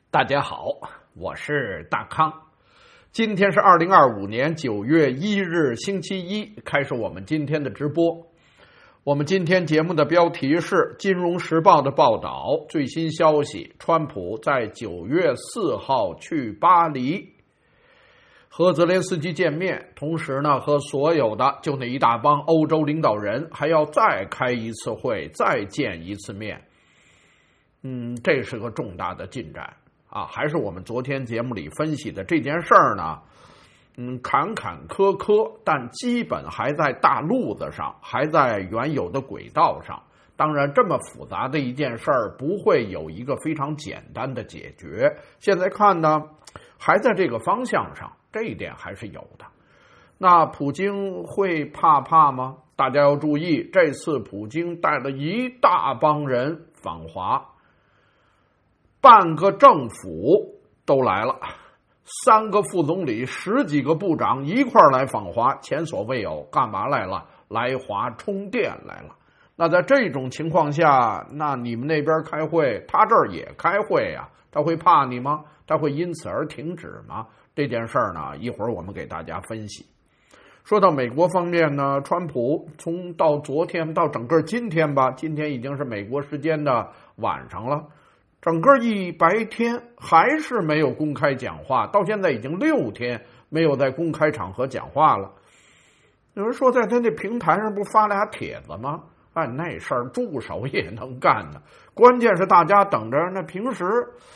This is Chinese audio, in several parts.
大家好，我是大康。今天是2025年9月1日星期一，开始我们今天的直播。我们今天节目的标题是《金融时报》的报道，最新消息，川普在9月4号去巴黎和泽连斯基见面，同时呢和所有的就那一大帮欧洲领导人还要再开一次会，再见一次面。这是个重大的进展啊！还是我们昨天节目里分析的这件事儿呢，坎坎坷坷，但基本还在大路子上，还在原有的轨道上。当然，这么复杂的一件事儿不会有一个非常简单的解决。现在看呢，还在这个方向上，这一点还是有的。那普京会怕吗？大家要注意，这次普京带了一大帮人访华。半个政府都来了，3个副总理，10几个部长一块来访华，前所未有。干嘛来了？来华充电来了。那在这种情况下，那你们那边开会，他这儿也开会啊，他会怕你吗？他会因此而停止吗？这件事儿呢，一会儿我们给大家分析。说到美国方面呢，川普到昨天到整个今天吧，今天已经是美国时间的晚上了。整个一白天还是没有公开讲话，到现在已经6天没有在公开场合讲话了。有人说在他那平台上不发俩帖子吗？那事儿助手也能干呢。关键是大家等着，那平时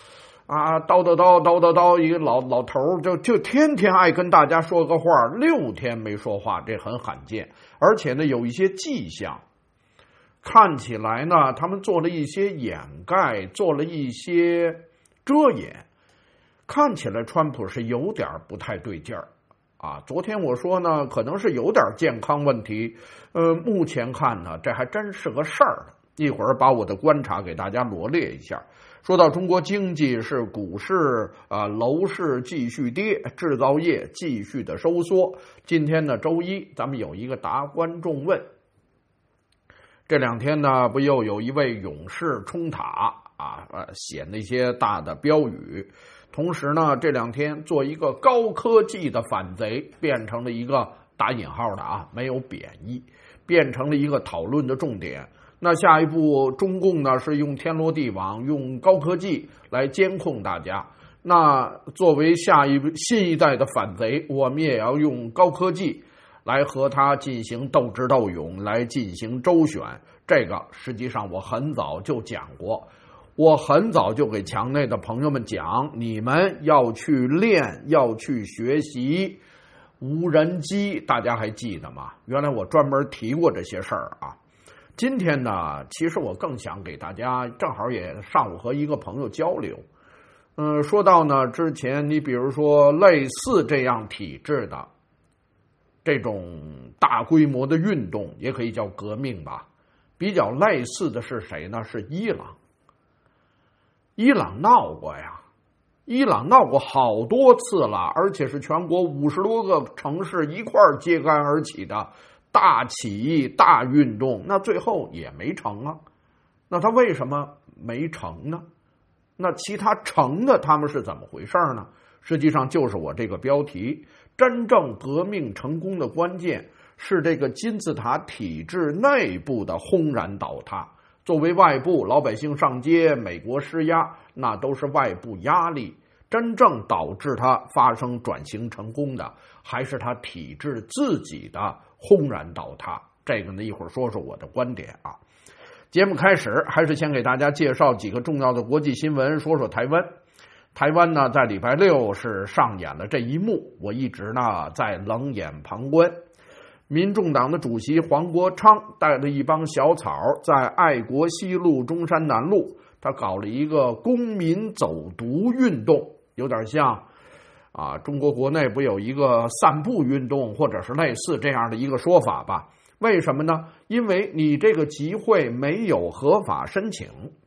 叨一个老头就天天爱跟大家说个话，6天没说话，这很罕见。而且呢，有一些迹象。看起来呢，他们做了一些掩盖，做了一些遮掩，看起来川普是有点不太对劲儿啊。昨天我说呢，可能是有点健康问题，目前看呢，这还真是个事儿。一会儿把我的观察给大家罗列一下。说到中国经济，是股市楼市继续跌，制造业继续的收缩。今天呢，周一，咱们有一个答观众问。这2天呢，不又有一位勇士冲塔写那些大的标语，同时呢，这2天做一个高科技的反贼，变成了一个打引号的没有贬义，变成了一个讨论的重点。那下一步，中共呢是用天罗地网，用高科技来监控大家。那作为新一代的反贼，我们也要用高科技来和他进行斗智斗勇，来进行周旋。这个实际上我很早就讲过，我很早就给墙内的朋友们讲，你们要去练，要去学习无人机，大家还记得吗？原来我专门提过这些事儿啊。今天呢，其实我更想给大家，正好也上午和一个朋友交流。说到呢，之前你比如说类似这样体制的这种大规模的运动，也可以叫革命吧。比较类似的是谁呢？是伊朗。伊朗闹过呀，伊朗闹过好多次了，而且是全国50多个城市一块揭竿而起的大起义、大运动，那最后也没成啊。那他为什么没成呢？那其他成的他们是怎么回事呢？实际上就是我这个标题，真正革命成功的关键是这个金字塔体制内部的轰然倒塌。作为外部，老百姓上街，美国施压，那都是外部压力。真正导致它发生转型成功的，还是它体制自己的轰然倒塌。这个呢，一会儿说说我的观点啊。节目开始，还是先给大家介绍几个重要的国际新闻，说说台湾。台湾呢，在礼拜6是上演了这一幕，我一直呢在冷眼旁观。民众党的主席黄国昌带了一帮小草，在爱国西路、中山南路，他搞了一个公民走读运动，有点像中国国内不有一个散步运动，或者是类似这样的一个说法吧？为什么呢？因为你这个集会没有合法申请，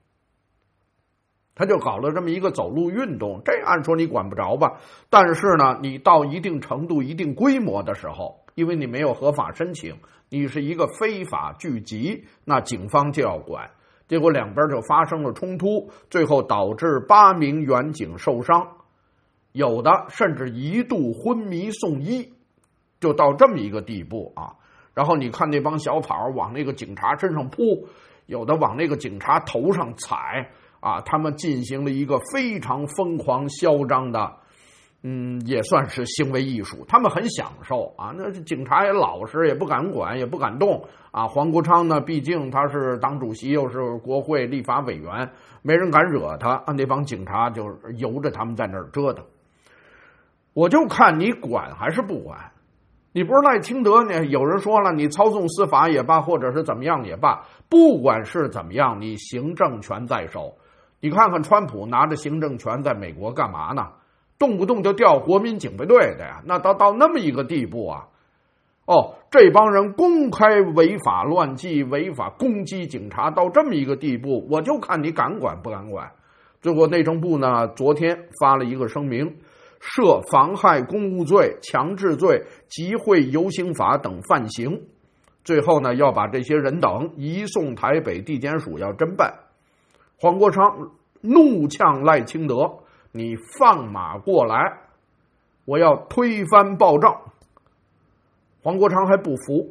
他就搞了这么一个走路运动。这按说你管不着吧？但是呢，你到一定程度、一定规模的时候，因为你没有合法申请，你是一个非法聚集，那警方就要管。 结果两边就发生了冲突，最后导致8名员警受伤，有的甚至一度昏迷送医，就到这么一个地步啊。然后你看那帮小跑往那个警察身上扑，有的往那个警察头上踩啊，他们进行了一个非常疯狂嚣张的也算是行为艺术，他们很享受啊。那警察也老实，也不敢管，也不敢动啊。黄国昌呢，毕竟他是党主席，又是国会立法委员，没人敢惹他啊。那帮警察就由着他们在那儿折腾。我就看你管还是不管。你不是赖清德呢？有人说了，你操纵司法也罢，或者是怎么样也罢，不管是怎么样，你行政权在手。你看看川普拿着行政权在美国干嘛呢？动不动就调国民警备队的呀，那到那么一个地步啊！这帮人公开违法乱纪、违法攻击警察，到这么一个地步，我就看你敢管不敢管。最后内政部呢，昨天发了一个声明，涉妨害公务罪、强制罪、集会游行法等犯行，最后呢要把这些人等移送台北地检署要侦办。黄国昌怒呛赖清德，你放马过来，我要推翻暴政。黄国昌还不服。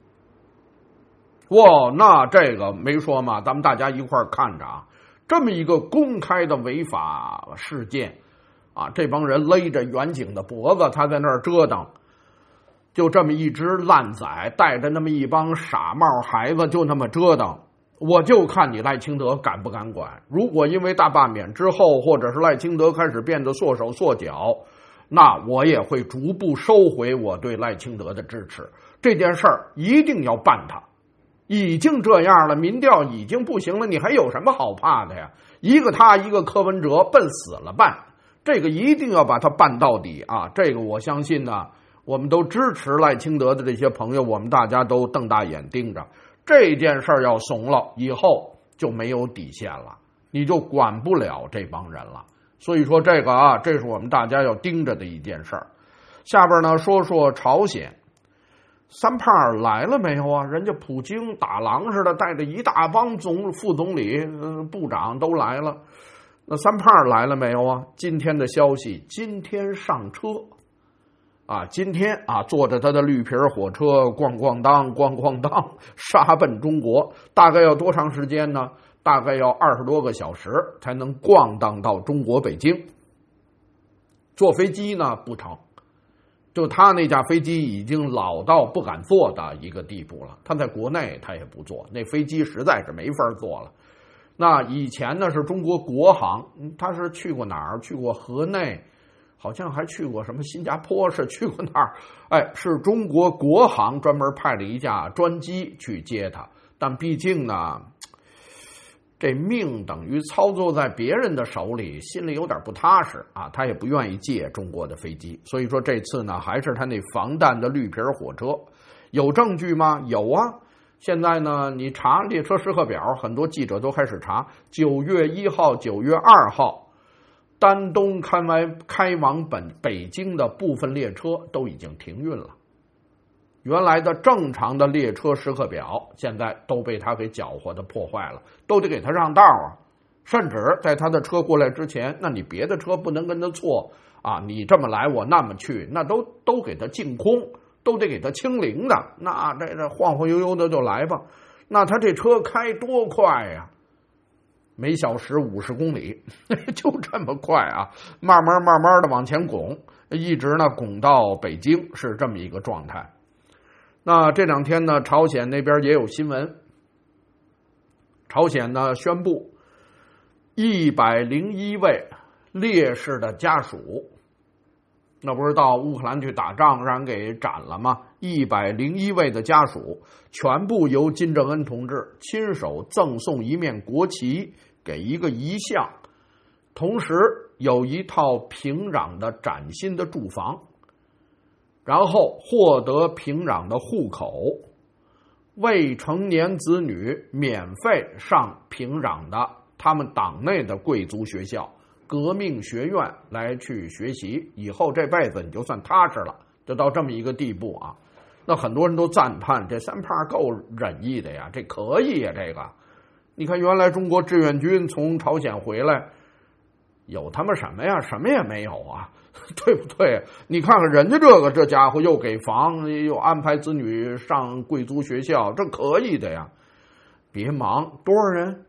那这个没说嘛，咱们大家一块儿看着啊，这么一个公开的违法事件啊，这帮人勒着远景的脖子，他在那儿折腾，就这么一只烂仔带着那么一帮傻帽孩子就那么折腾。我就看你赖清德敢不敢管。如果因为大罢免之后，或者是赖清德开始变得缩手缩脚，那我也会逐步收回我对赖清德的支持。这件事儿一定要办他。已经这样了，民调已经不行了，你还有什么好怕的呀？一个他，一个柯文哲，奔死了办。这个一定要把他办到底啊！这个我相信呢，我们都支持赖清德的这些朋友，我们大家都瞪大眼盯着。这件事儿要怂了，以后就没有底线了，你就管不了这帮人了。所以说这个啊，这是我们大家要盯着的一件事儿。下边呢，说说朝鲜，三胖来了没有啊？人家普京打狼似的，带着一大帮副总理、部长都来了。那三胖来了没有啊？今天的消息，今天上车。今天坐着他的绿皮火车咣咣当杀奔中国，大概要多长时间呢？大概要20多个小时才能咣当到中国北京。坐飞机呢不成，就他那架飞机已经老到不敢坐的一个地步了，他在国内他也不坐，那飞机实在是没法坐了。那以前呢是中国国航，他是去过哪儿？去过河内，好像还去过什么新加坡，是去过那儿。是中国国航专门派了一架专机去接他，但毕竟呢，这命等于操作在别人的手里，心里有点不踏实啊，他也不愿意借中国的飞机。所以说这次呢，还是他那防弹的绿皮火车。有证据吗？有啊。现在呢，你查列车时刻表，很多记者都开始查9月1号、9月2号，丹东开往北京的部分列车都已经停运了。原来的正常的列车时刻表，现在都被他给搅和的破坏了，都得给他让道啊。甚至在他的车过来之前，那你别的车不能跟他错啊，你这么来我那么去，那都给他净空。都得给他清零的，那这晃晃悠悠的就来吧。那他这车开多快呀？每小时50公里，就这么快啊！慢慢的往前拱，一直呢拱到北京，是这么一个状态。那这2天呢，朝鲜那边也有新闻，朝鲜呢宣布101位烈士的家属。那不是到乌克兰去打仗让人给斩了吗？101位的家属全部由金正恩同志亲手赠送一面国旗给一个遗像，同时有一套平壤的崭新的住房，然后获得平壤的户口，未成年子女免费上平壤的他们党内的贵族学校革命学院来去学习，以后这辈子你就算踏实了，就到这么一个地步啊。那很多人都赞叹这三胖够仁义的呀，这可以呀，这个你看原来中国志愿军从朝鲜回来，有他妈什么呀？什么也没有啊，对不对？你看看人家这家伙又给房，又安排子女上贵族学校，这可以的呀。别忙，多少人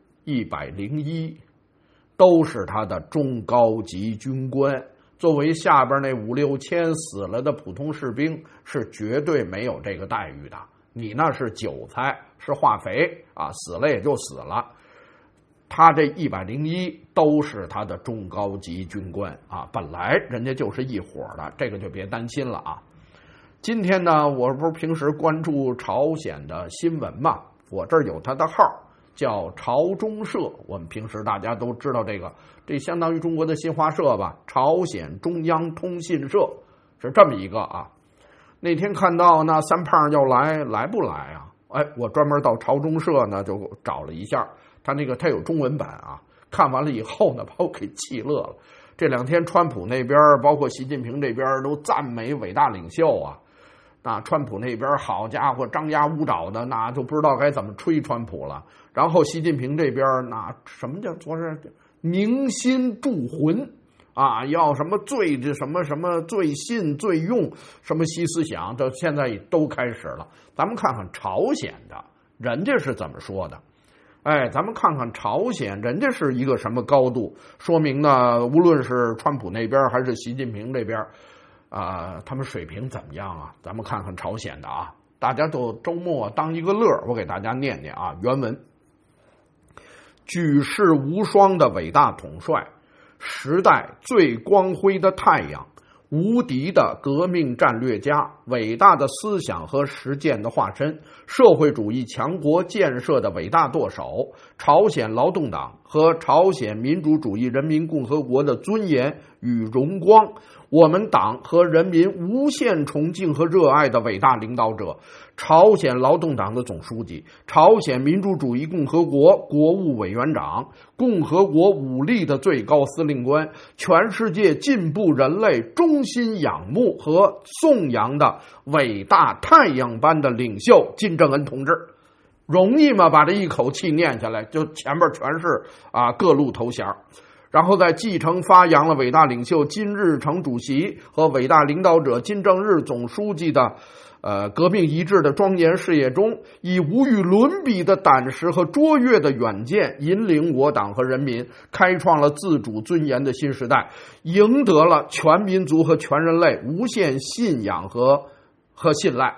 ？101，都是他的中高级军官。作为下边那5、6千死了的普通士兵，是绝对没有这个待遇的。你那是韭菜，是化肥啊，死了也就死了。他这101都是他的中高级军官啊，本来人家就是一伙的，这个就别担心了啊。今天呢，我不是平时关注朝鲜的新闻嘛，我这儿有他的号，叫朝中社，我们平时大家都知道这个，这相当于中国的新华社吧，朝鲜中央通信社是这么一个啊。那天看到那三胖要来不来啊？哎，我专门到朝中社呢就找了一下，他有中文版啊，看完了以后呢，把我给气乐了。这2天川普那边包括习近平这边都赞美伟大领袖啊。那川普那边好家伙，张牙舞爪的，那就不知道该怎么吹川普了。然后习近平这边那什么叫做是凝心铸魂啊，要什么最什么最信最用什么新思想，这现在都开始了。咱们看看朝鲜的人家是怎么说的。哎，咱们看看朝鲜人家是一个什么高度，说明呢，无论是川普那边还是习近平这边他们水平怎么样啊？咱们看看朝鲜的啊，大家都周末当一个乐，我给大家念念啊原文。举世无双的伟大统帅，时代最光辉的太阳，无敌的革命战略家，伟大的思想和实践的化身，社会主义强国建设的伟大舵手，朝鲜劳动党和朝鲜民主主义人民共和国的尊严与荣光，我们党和人民无限崇敬和热爱的伟大领导者，朝鲜劳动党的总书记，朝鲜民主主义共和国国务委员长，共和国武力的最高司令官，全世界进步人类衷心仰慕和颂扬的伟大太阳般的领袖金正恩同志。容易吗？把这一口气念下来，就前面全是各路头衔。然后在继承发扬了伟大领袖金日成主席和伟大领导者金正日总书记的革命遗志的庄严事业中，以无与伦比的胆识和卓越的远见，引领我党和人民开创了自主尊严的新时代，赢得了全民族和全人类无限信仰和信赖。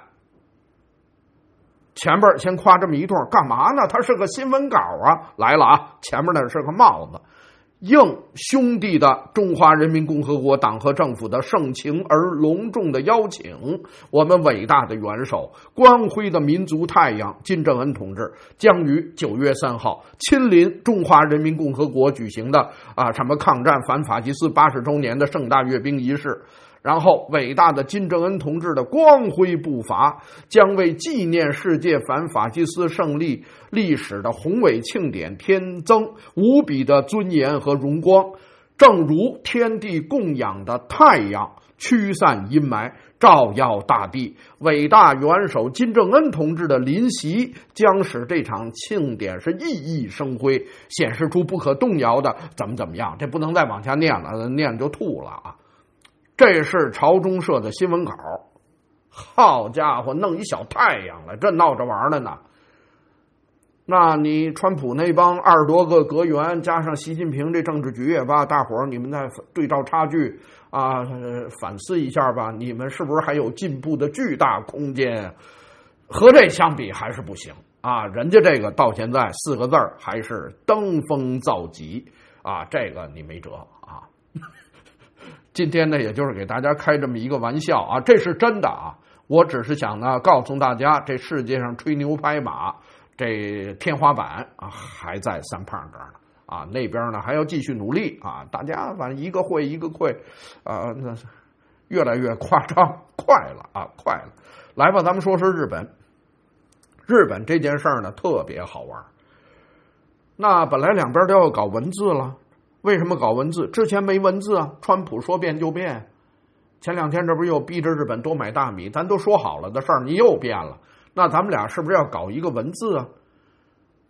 前边先夸这么一段，干嘛呢？他是个新闻稿啊，来了啊，前面呢是个帽子。应兄弟的中华人民共和国党和政府的盛情而隆重的邀请，我们伟大的元首、光辉的民族太阳金正恩同志将于9月3号亲临中华人民共和国举行的什么抗战反法西斯80周年的盛大阅兵仪式。然后伟大的金正恩同志的光辉步伐将为纪念世界反法西斯胜利历史的宏伟庆典添增无比的尊严和荣光，正如天地供养的太阳驱散阴霾，照耀大地，伟大元首金正恩同志的临席将使这场庆典是熠熠生辉，显示出不可动摇的怎么样。这不能再往下念了，念就吐了啊。这是朝中社的新闻稿，好家伙，弄一小太阳了，这闹着玩了呢。那你川普那帮20多个阁员，加上习近平这政治局也罢，大伙儿你们再对照差距反思一下吧，你们是不是还有进步的巨大空间？和这相比还是不行啊，人家这个到现在4个字还是登峰造极啊，这个你没辙啊。今天呢，也就是给大家开这么一个玩笑啊，这是真的啊。我只是想呢，告诉大家，这世界上吹牛拍马，这天花板还在三胖这儿呢啊，那边呢还要继续努力啊。大家反正一个会一个会那越来越夸张，快了啊，快了。来吧，咱们说日本。日本这件事儿呢特别好玩。那本来两边都要搞文字了。为什么搞文字？之前没文字啊，川普说变就变。前2天这不是又逼着日本多买大米，咱都说好了的事儿，你又变了。那咱们俩是不是要搞一个文字啊？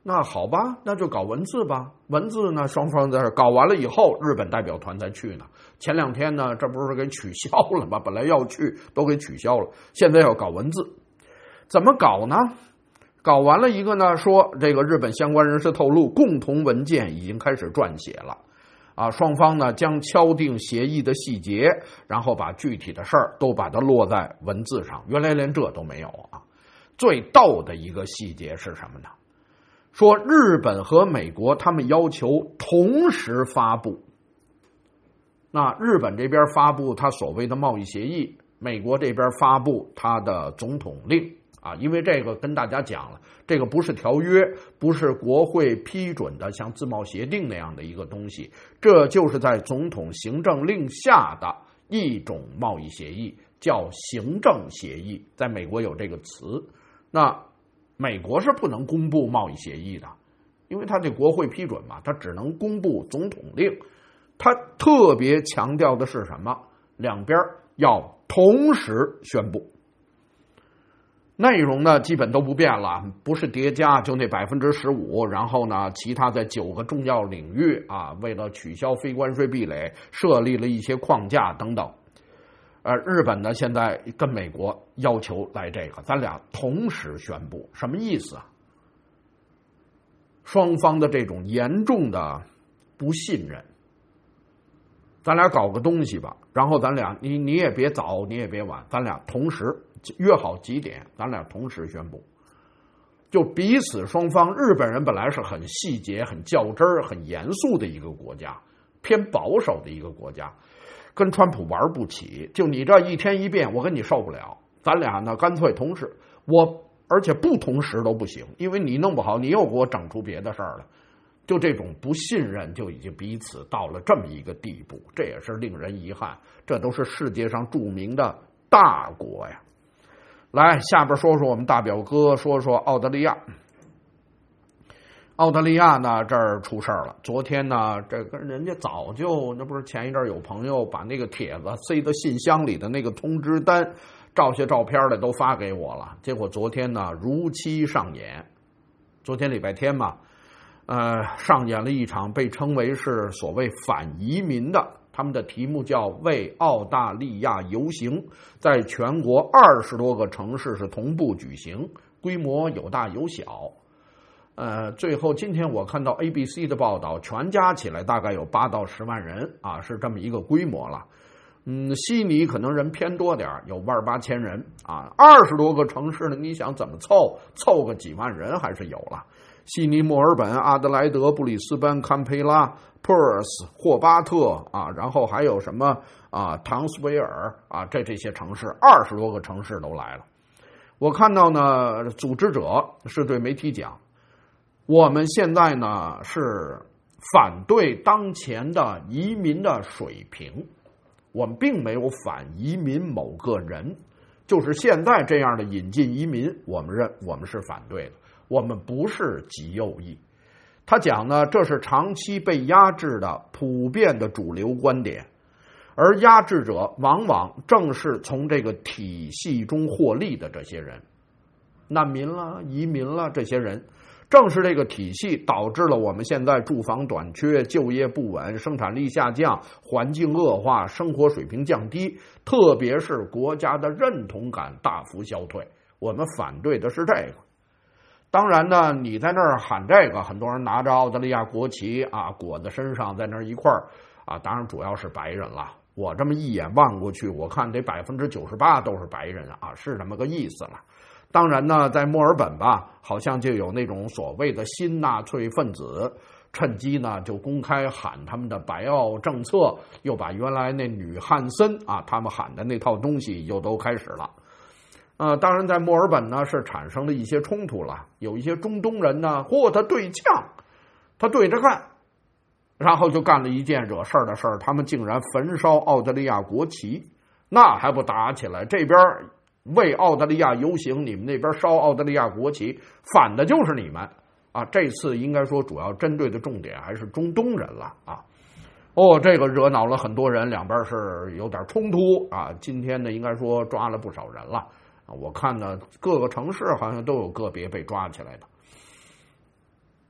那好吧，那就搞文字吧。文字呢，双方在这搞完了以后，日本代表团才去呢。前2天呢，这不是给取消了吗？本来要去都给取消了，现在要搞文字，怎么搞呢？搞完了一个呢，说这个日本相关人士透露，共同文件已经开始撰写了。双方呢将敲定协议的细节，然后把具体的事儿都把它落在文字上。原来连这都没有啊！最逗的一个细节是什么呢？说日本和美国他们要求同时发布，那日本这边发布他所谓的贸易协议，美国这边发布他的总统令啊，因为这个跟大家讲了，这个不是条约，不是国会批准的像自贸协定那样的一个东西，这就是在总统行政令下的一种贸易协议，叫行政协议，在美国有这个词。那美国是不能公布贸易协议的，因为他这国会批准嘛，他只能公布总统令。他特别强调的是什么？两边要同时宣布。内容呢基本都不变了，不是叠加，就那15%，然后呢其他在9个重要领域啊，为了取消非关税壁垒，设立了一些框架等等。日本呢现在跟美国要求来这个，咱俩同时宣布，什么意思啊？双方的这种严重的不信任，咱俩搞个东西吧，然后咱俩你也别早，你也别晚，咱俩同时约好几点，咱俩同时宣布。就彼此双方，日本人本来是很细节、很较真儿、很严肃的一个国家，偏保守的一个国家，跟川普玩不起。就你这一天一变，我跟你受不了。咱俩呢，干脆同时，而且不同时都不行，因为你弄不好，你又给我整出别的事儿了。就这种不信任，就已经彼此到了这么一个地步，这也是令人遗憾。这都是世界上著名的大国呀。来，下边说说我们大表哥，说说澳大利亚。澳大利亚呢，这儿出事儿了。昨天呢，这个人家早就，那不是前一阵有朋友把那个帖子塞到信箱里的那个通知单，照些照片的都发给我了。结果昨天呢，如期上演。昨天礼拜天嘛，上演了一场被称为是所谓反移民的，他们的题目叫为澳大利亚游行，在全国20多个城市是同步举行，规模有大有小。最后今天我看到 ABC 的报道，全加起来大概有8到10万人啊，是这么一个规模了。悉尼可能人偏多点，有18000人啊，20多个城市呢，你想怎么凑个几万人还是有了。悉尼、墨尔本、阿德莱德、布里斯班、堪培拉、Perth、霍巴特啊，然后还有什么啊，唐斯维尔啊，这些城市20多个城市都来了。我看到呢，组织者是对媒体讲，我们现在呢是反对当前的移民的水平，我们并没有反移民某个人，就是现在这样的引进移民，我们是反对的。我们不是极右翼。他讲呢，这是长期被压制的普遍的主流观点，而压制者往往正是从这个体系中获利的这些人，难民了、移民了，这些人正是这个体系导致了我们现在住房短缺、就业不稳、生产力下降、环境恶化、生活水平降低，特别是国家的认同感大幅消退。我们反对的是这个。当然呢，你在那儿喊这个，很多人拿着澳大利亚国旗啊裹在身上，在那儿一块儿啊，当然主要是白人了。我这么一眼望过去，我看这98%都是白人啊，是这么个意思了。当然呢，在墨尔本吧，好像就有那种所谓的新纳粹分子，趁机呢就公开喊他们的白澳政策，又把原来那女汉森啊他们喊的那套东西又都开始了。当然在墨尔本呢是产生了一些冲突了，有一些中东人呢，他对呛，他对着干，然后就干了一件惹事儿的事儿，他们竟然焚烧澳大利亚国旗，那还不打起来？这边为澳大利亚游行，你们那边烧澳大利亚国旗，反的就是你们啊！这次应该说主要针对的重点还是中东人了啊。这个惹恼了很多人，两边是有点冲突啊。今天呢，应该说抓了不少人了。我看呢，各个城市好像都有个别被抓起来的。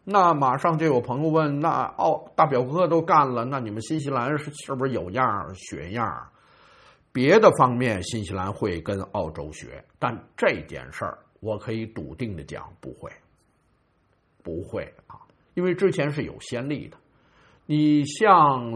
那马上就有朋友问，那大表哥都干了，那你们新西兰是不是有样学样？别的方面新西兰会跟澳洲学，但这件事儿我可以笃定的讲，不会啊，因为之前是有先例的。你像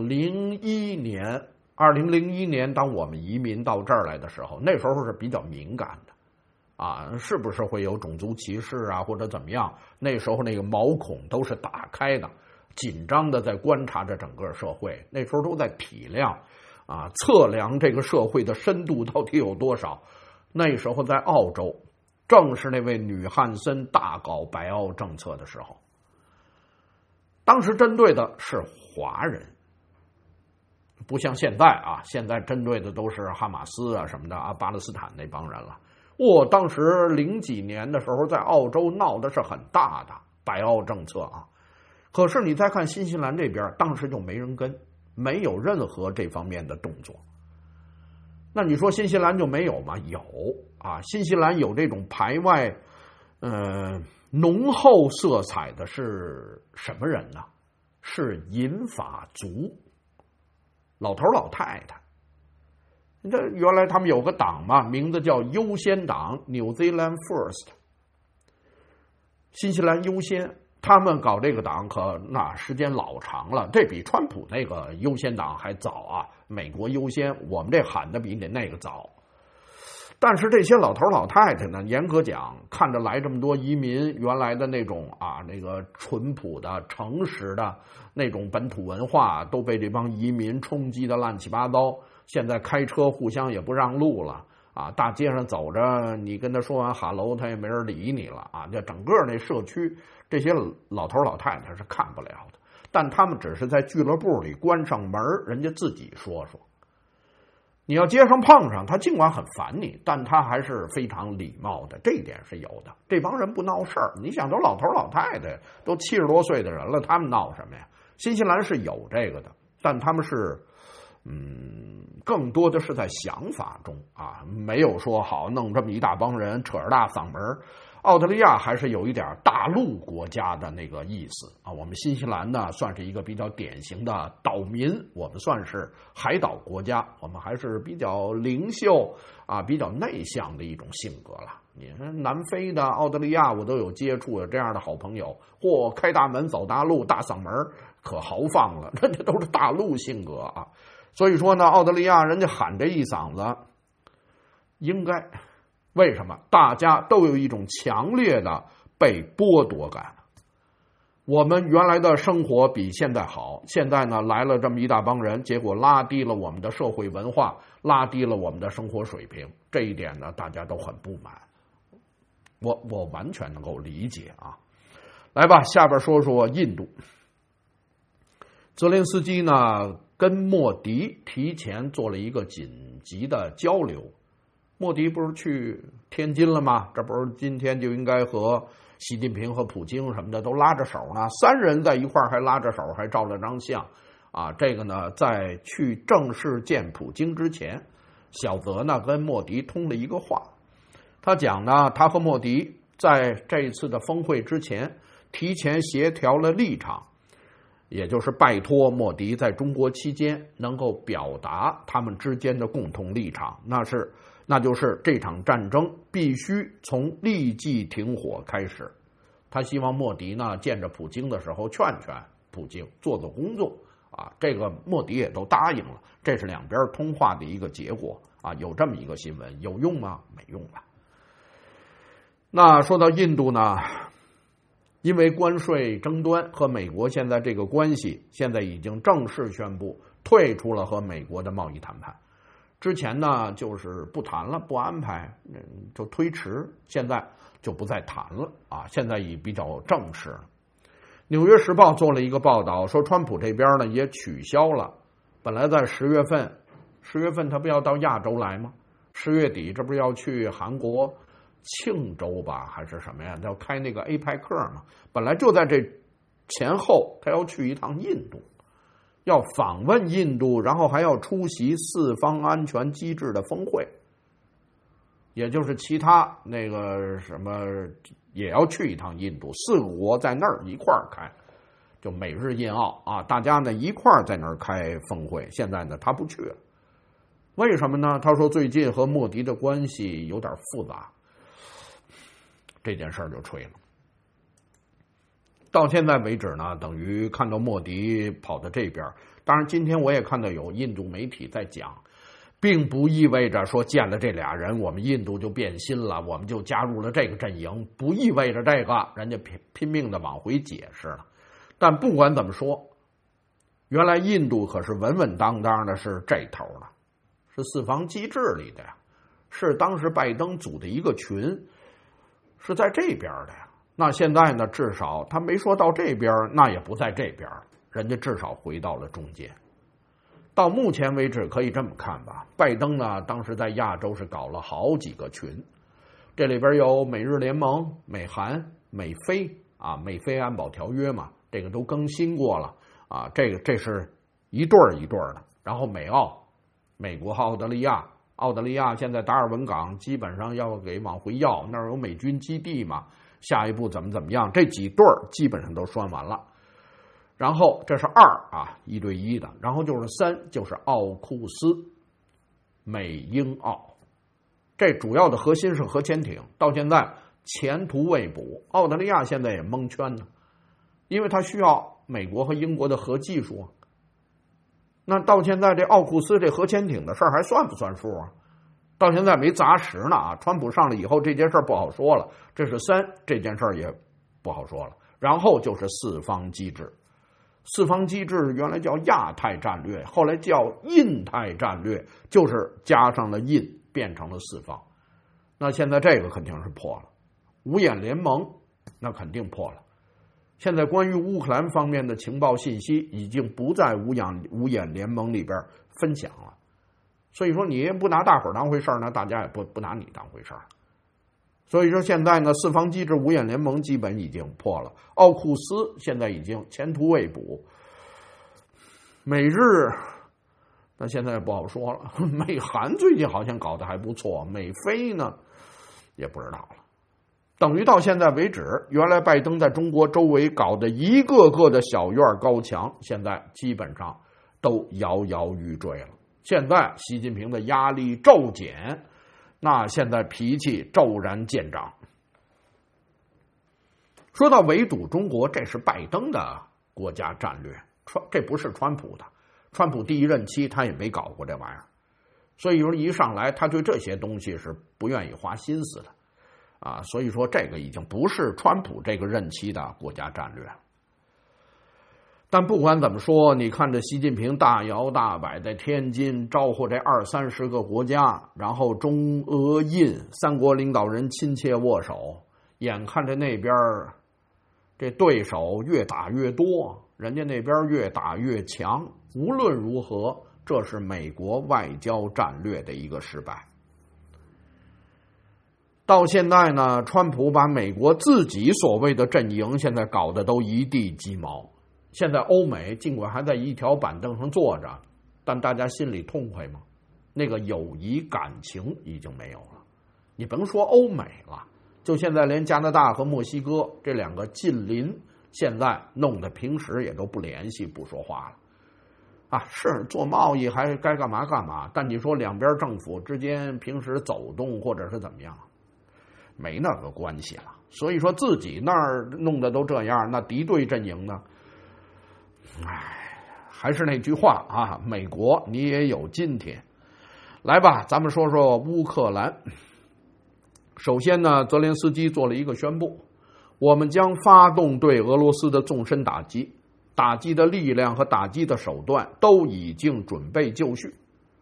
2001年当我们移民到这儿来的时候，那时候是比较敏感的啊，是不是会有种族歧视啊，或者怎么样？那时候那个毛孔都是打开的，紧张的在观察着整个社会，那时候都在体谅啊，测量这个社会的深度到底有多少。那时候在澳洲，正是那位女汉森大搞白澳政策的时候，当时针对的是华人，不像现在啊，现在针对的都是哈马斯啊什么的啊，巴勒斯坦那帮人了。当时00几年的时候，在澳洲闹的是很大的白澳政策啊。可是你再看新西兰这边，当时就没人跟，没有任何这方面的动作。那你说新西兰就没有吗？有啊，新西兰有这种排外浓厚色彩的是什么人呢？是银发族，老头老太太。这原来他们有个党嘛，名字叫优先党 New Zealand First， 新西兰优先。他们搞这个党可那时间老长了，这比川普那个优先党还早啊！美国优先，我们这喊的比你那个早。但是这些老头老太太呢，严格讲，看着来这么多移民，原来的那种那个淳朴的、诚实的那种本土文化都被这帮移民冲击的乱七八糟。现在开车互相也不让路了啊，大街上走着，你跟他说完哈喽，他也没人理你了啊！这整个那社区，这些老头老太太是看不了的，但他们只是在俱乐部里关上门，人家自己说说。你要街上碰上他，尽管很烦你，但他还是非常礼貌的，这一点是有的。这帮人不闹事儿，你想都老头老太太，都70多岁的人了，他们闹什么呀？新西兰是有这个的，但他们是更多的是在想法中啊，没有说好弄这么一大帮人扯着大嗓门。澳大利亚还是有一点大陆国家的那个意思啊，我们新西兰呢算是一个比较典型的岛民，我们算是海岛国家，我们还是比较灵秀啊，比较内向的一种性格了。你说南非的、澳大利亚，我都有接触，有这样的好朋友，开大门走大路，大嗓门可豪放了，这都是大陆性格啊。所以说呢，澳大利亚人家喊这一嗓子，应该。为什么？大家都有一种强烈的被剥夺感。我们原来的生活比现在好，现在呢来了这么一大帮人，结果拉低了我们的社会文化，拉低了我们的生活水平，这一点呢大家都很不满。我完全能够理解啊。来吧，下边说说印度。泽连斯基呢跟莫迪提前做了一个紧急的交流。莫迪不是去天津了吗？这不是今天就应该和习近平和普京什么的都拉着手呢，3人在一块儿还拉着手，还照了张相啊。这个呢，在去正式见普京之前，小泽呢跟莫迪通了一个话。他讲呢，他和莫迪在这一次的峰会之前提前协调了立场，也就是拜托莫迪在中国期间能够表达他们之间的共同立场，那就是这场战争必须从立即停火开始。他希望莫迪呢见着普京的时候劝劝普京做工作啊，这个莫迪也都答应了，这是两边通话的一个结果啊。有这么一个新闻，有用吗？没用了。那说到印度呢，因为关税争端和美国现在这个关系，现在已经正式宣布退出了和美国的贸易谈判。之前呢就是不谈了，不安排，就推迟，现在就不再谈了啊，现在已比较正式。纽约时报做了一个报道，说川普这边呢也取消了，本来在10月份他不要到亚洲来吗？10月底这不是要去韩国庆州吧还是什么呀，要开那个 APEC 嘛，本来就在这前后他要去一趟印度，要访问印度，然后还要出席4方安全机制的峰会。 也就是其他那个什么也要去一趟印度，4个国在那儿一块儿开，就美日印澳啊，大家呢一块儿在那儿开峰会。现在呢他不去了，为什么呢？他说最近和莫迪的关系有点复杂，这件事儿就吹了。到现在为止呢，等于看到莫迪跑到这边，当然今天我也看到有印度媒体在讲，并不意味着说见了这俩人我们印度就变心了，我们就加入了这个阵营，不意味着这个，人家拼命的往回解释了。但不管怎么说，原来印度可是稳稳当当的是这头的，是四方机制里的呀，是当时拜登组的一个群，是在这边的呀。那现在呢，至少他没说到这边，那也不在这边，人家至少回到了中间。到目前为止可以这么看吧，拜登呢当时在亚洲是搞了好几个群，这里边有美日联盟、美韩、美菲啊，美菲安保条约嘛，这个都更新过了啊，这是一对一对的。然后美澳，美国和澳大利亚，澳大利亚现在达尔文港基本上要给往回要，那儿有美军基地嘛，下一步怎么样，这几对基本上都说完了。然后这是2啊，1对1的，然后就是3，就是奥库斯，美英澳，这主要的核心是核潜艇，到现在前途未卜。澳大利亚现在也蒙圈呢，因为它需要美国和英国的核技术啊。那到现在这奥库斯这核潜艇的事儿还算不算数啊？到现在没砸实呢啊！川普上来以后，这件事儿不好说了。这是3，这件事儿也不好说了。然后就是四方机制，四方机制原来叫亚太战略，后来叫印太战略，就是加上了印，变成了四方。那现在这个肯定是破了。五眼联盟那肯定破了。现在关于乌克兰方面的情报信息已经不在五眼联盟里边分享了。所以说你不拿大伙儿当回事儿呢，大家也不拿你当回事儿。所以说现在呢，四方机制五眼联盟基本已经破了，奥库斯现在已经前途未卜，美日那现在也不好说了，美韩最近好像搞得还不错，美菲呢也不知道了。等于到现在为止，原来拜登在中国周围搞的一个个的小院高墙，现在基本上都摇摇欲坠了。现在习近平的压力骤减，那现在脾气骤然见长。说到围堵中国，这是拜登的国家战略，这不是川普的。川普第一任期他也没搞过这玩意儿，所以说一上来他对这些东西是不愿意花心思的啊。所以说这个已经不是川普这个任期的国家战略。但不管怎么说，你看这习近平大摇大摆在天津招呼这20-30个国家，然后中俄印3国领导人亲切握手，眼看着那边这对手越打越多，人家那边越打越强。无论如何，这是美国外交战略的一个失败。到现在呢，川普把美国自己所谓的阵营现在搞得都一地鸡毛。现在欧美尽管还在一条板凳上坐着，但大家心里痛快吗？那个友谊感情已经没有了。你甭说欧美了，就现在连加拿大和墨西哥这2个近邻，现在弄得平时也都不联系不说话了。啊，是做贸易还该干嘛干嘛，但你说两边政府之间平时走动或者是怎么样，没那个关系了。所以说自己那儿弄得都这样，那敌对阵营呢？还是那句话啊，美国你也有今天。来吧，咱们说说乌克兰。首先呢，泽连斯基做了一个宣布，我们将发动对俄罗斯的纵深打击，打击的力量和打击的手段都已经准备就绪。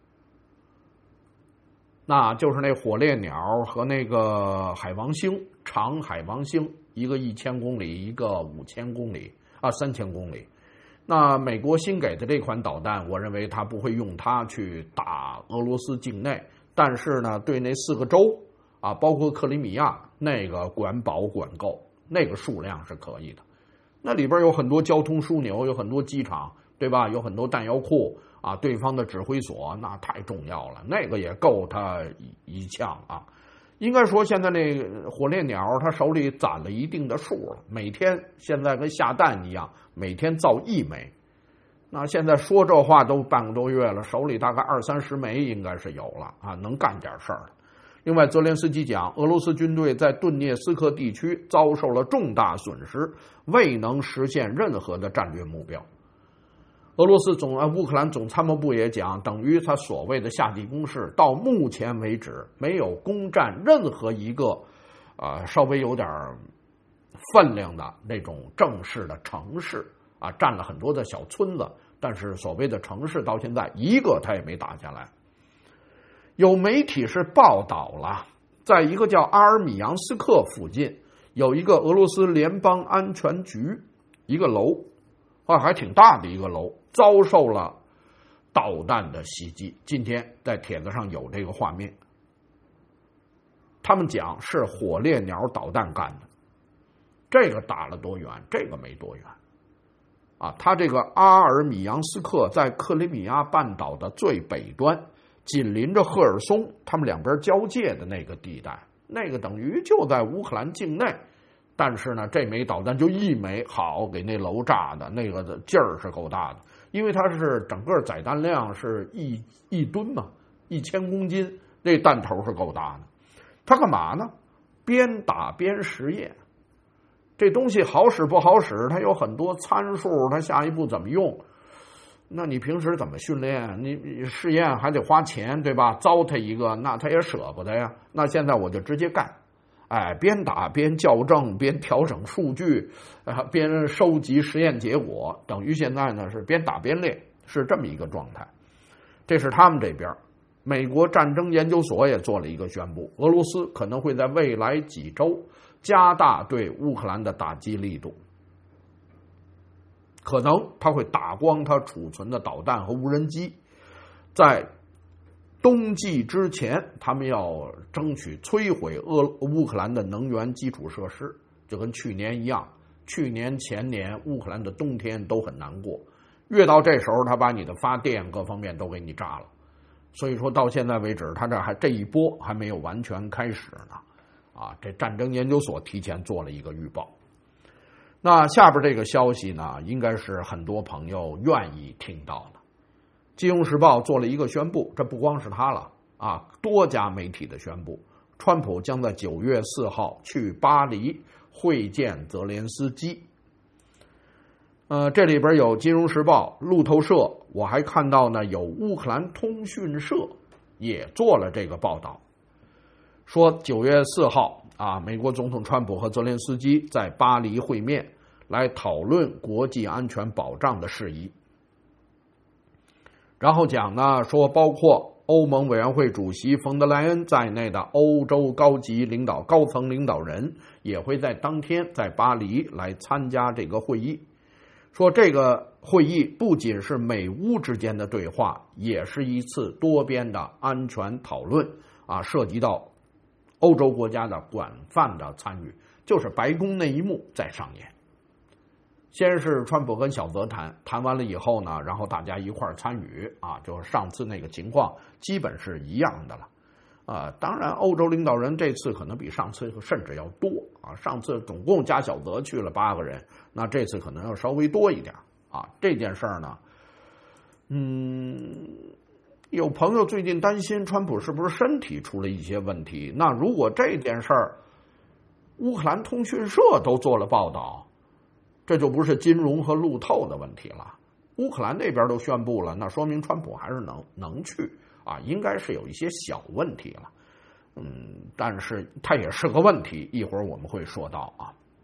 那就是那火烈鸟和那个海王星，长海王星，一个1000公里，一个5000公里啊，3000公里。那美国新给的这款导弹，我认为他不会用它去打俄罗斯境内，但是呢，对那4个州啊，包括克里米亚那个管饱管够，那个数量是可以的。那里边有很多交通枢纽，有很多机场，对吧？有很多弹药库啊，对方的指挥所，那太重要了，那个也够他一枪啊。 应该说，现在那个火烈鸟，他手里攒了一定的数了，每天现在跟下蛋一样，每天造1枚。那现在说这话都半个多月了，手里大概20-30枚应该是有了啊，能干点事儿了。另外，泽连斯基讲，俄罗斯军队在顿涅斯克地区遭受了重大损失，未能实现任何的战略目标。乌克兰总参谋部也讲，等于他所谓的下地攻势，到目前为止没有攻占任何一个稍微有点分量的那种正式的城市啊，占了很多的小村子，但是所谓的城市到现在一个他也没打下来。有媒体是报道了，在一个叫阿尔米扬斯克附近有一个俄罗斯联邦安全局一个楼还挺大的一个楼，遭受了导弹的袭击。今天在帖子上有这个画面，他们讲是火烈鸟导弹干的。这个打了多远？这个没多远啊。他这个阿尔米扬斯克在克里米亚半岛的最北端，紧邻着赫尔松，他们两边交界的那个地带，那个等于就在乌克兰境内。但是呢，这枚导弹就1枚，好给那楼炸的，那个的劲儿是够大的，因为它是整个载弹量是一吨嘛，1000公斤，那弹头是够大的。它干嘛呢？边打边实验。这东西好使不好使，它有很多参数，它下一步怎么用？那你平时怎么训练？你试验还得花钱，对吧？糟蹋一个，那他也舍不得呀。那现在我就直接干。边打边校正，边调整数据，边收集实验结果，等于现在呢是边打边练，是这么一个状态。这是他们这边。美国战争研究所也做了一个宣布，俄罗斯可能会在未来几周加大对乌克兰的打击力度，可能他会打光他储存的导弹和无人机，在冬季之前，他们要争取摧毁乌克兰的能源基础设施，就跟去年一样。去年、前年，乌克兰的冬天都很难过，越到这时候，他把你的发电各方面都给你炸了。所以说到现在为止，他这一波还没有完全开始呢。这战争研究所提前做了一个预报。那下边这个消息呢，应该是很多朋友愿意听到的。金融时报做了一个宣布，这不光是他了啊，多家媒体的宣布，川普将在9月4号去巴黎会见泽连斯基。这里边有金融时报、路透社，我还看到呢有乌克兰通讯社也做了这个报道，说9月4号美国总统川普和泽连斯基在巴黎会面，来讨论国际安全保障的事宜。然后讲呢，说包括欧盟委员会主席冯德莱恩在内的欧洲高层领导人也会在当天在巴黎来参加这个会议。说这个会议不仅是美乌之间的对话，也是一次多边的安全讨论涉及到欧洲国家的广泛的参与，就是白宫那一幕在上演。先是川普跟小泽谈完了以后呢，然后大家一块儿参与就是上次那个情况基本是一样的了。当然欧洲领导人这次可能比上次甚至要多上次总共加小泽去了8个人，那这次可能要稍微多一点这件事儿呢，有朋友最近担心川普是不是身体出了一些问题。那如果这件事儿乌克兰通讯社都做了报道，这就不是金融和路透的问题了。乌克兰那边都宣布了，那说明川普还是能去应该是有一些小问题了。但是它也是个问题，一会儿我们会说到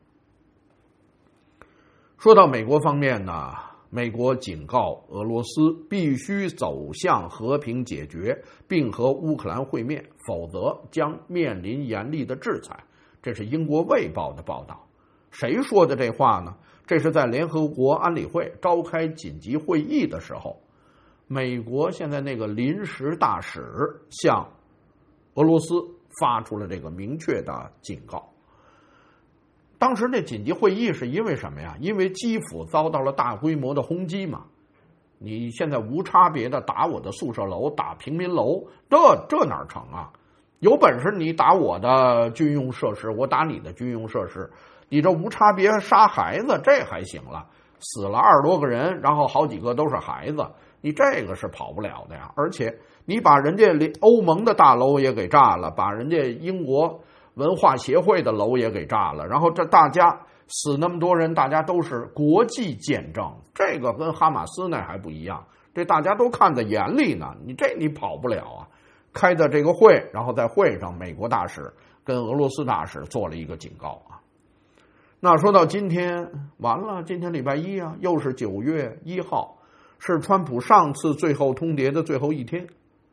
说到美国方面呢，美国警告俄罗斯必须走向和平解决，并和乌克兰会面，否则将面临严厉的制裁。这是英国卫报的报道。谁说的这话呢？这是在联合国安理会召开紧急会议的时候，美国现在那个临时大使向俄罗斯发出了这个明确的警告。当时那紧急会议是因为什么呀？因为基辅遭到了大规模的轰击嘛。你现在无差别的打我的宿舍楼，打平民楼，这哪成啊？ 有本事你打我的军用设施，我打你的军用设施，你这无差别杀孩子，这还行了，死了20多个人，然后好几个都是孩子，你这个是跑不了的呀。而且你把人家欧盟的大楼也给炸了，把人家英国文化协会的楼也给炸了，然后这大家死那么多人，大家都是国际见证，这个跟哈马斯那还不一样，这大家都看在眼里呢，你跑不了啊。开的这个会，然后在会上美国大使跟俄罗斯大使做了一个警告啊。那说到今天完了，今天礼拜一啊，又是9月1号，是川普上次最后通牒的最后一天。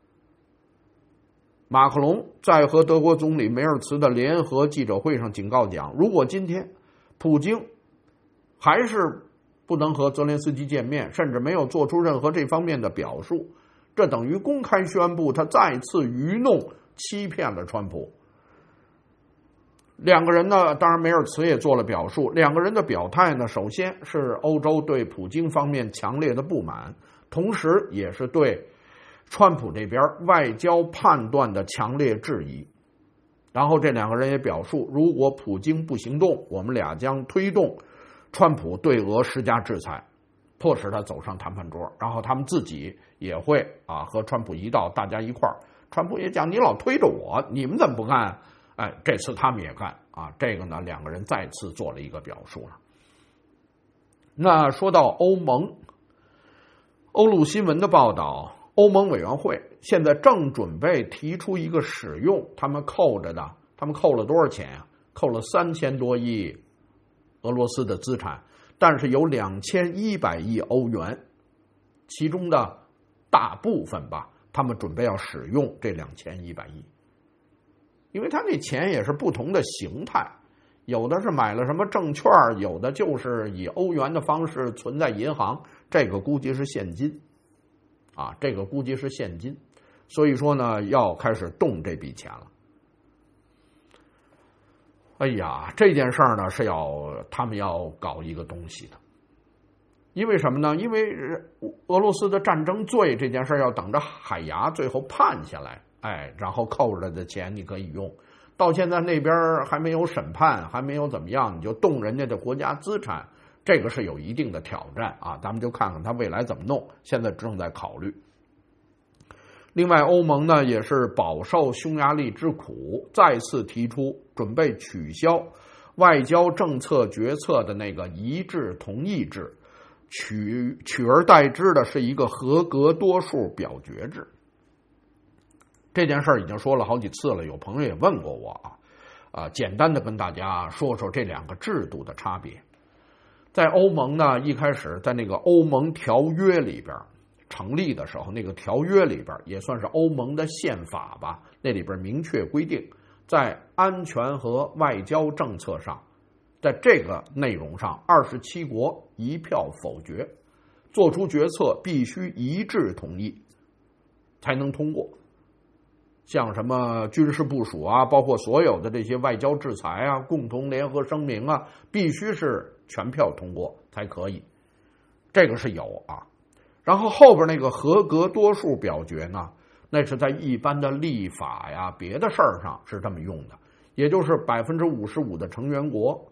马克龙在和德国总理梅尔茨的联合记者会上警告讲，如果今天普京还是不能和泽连斯基见面，甚至没有做出任何这方面的表述，这等于公开宣布他再次愚弄欺骗了川普。两个人呢，当然梅尔茨也做了表述，两个人的表态呢，首先是欧洲对普京方面强烈的不满，同时也是对川普这边外交判断的强烈质疑。然后这两个人也表述，如果普京不行动，我们俩将推动川普对俄施加制裁，迫使他走上谈判桌，然后他们自己也会和川普一道，大家一块儿。川普也讲，你老推着我，你们怎么不干？哎，这次他们也干啊。这个呢，两个人再次做了一个表述了。那说到欧盟，欧陆新闻的报道，欧盟委员会现在正准备提出一个使用他们扣了多少钱啊？扣了3000多亿俄罗斯的资产，但是有2100亿欧元，其中的大部分吧，他们准备要使用这2100亿，因为他那钱也是不同的形态，有的是买了什么证券，有的就是以欧元的方式存在银行，这个估计是现金这个估计是现金，所以说呢，要开始动这笔钱了。哎呀，这件事儿呢是他们要搞一个东西的，因为什么呢？因为俄罗斯的战争罪这件事儿要等着海牙最后判下来，然后扣着的钱你可以用。到现在那边还没有审判，还没有怎么样，你就动人家的国家资产，这个是有一定的挑战啊。咱们就看看他未来怎么弄，现在正在考虑。另外，欧盟呢也是饱受匈牙利之苦，再次提出准备取消外交政策决策的那个一致同意制，取而代之的是一个合格多数表决制。这件事儿已经说了好几次了，有朋友也问过我简单的跟大家说说这两个制度的差别。在欧盟呢，一开始在那个欧盟条约里边成立的时候，那个条约里边也算是欧盟的宪法吧，那里边明确规定，在安全和外交政策上，在这个内容上27国一票否决，做出决策必须一致同意才能通过。像什么军事部署包括所有的这些外交制裁共同联合声明必须是全票通过才可以，这个是有然后后边那个合格多数表决呢，那是在一般的立法别的事儿上是这么用的，也就是55%的成员国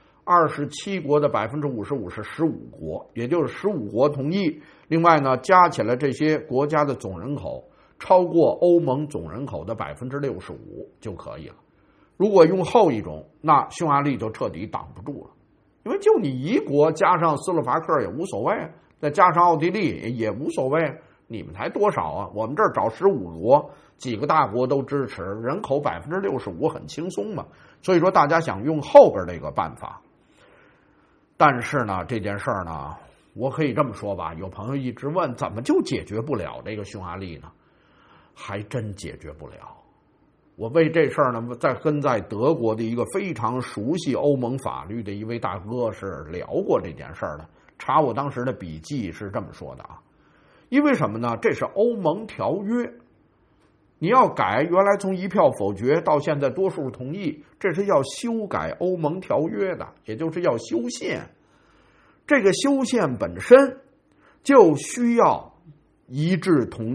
，27国的55%是15国，也就是15国同意。另外呢，加起来这些国家的总人口超过欧盟总人口的65%就可以了。如果用后一种，那匈牙利就彻底挡不住了，因为就你一国，加上斯洛伐克也无所谓，再加上奥地利也无所谓，你们才多少我们这儿找15国，几个大国都支持，人口65%很轻松嘛。所以说大家想用后边这个办法，但是呢，这件事儿呢，我可以这么说吧，有朋友一直问，怎么就解决不了这个匈牙利呢？还真解决不了。我为这事儿呢，在德国的一个非常熟悉欧盟法律的一位大哥是聊过这件事儿的，查我当时的笔记是这么说的因为什么呢？这是欧盟条约，你要改，原来从一票否决到现在多数同意，这是要修改欧盟条约的，也就是要修宪。这个修宪本身就需要一致同意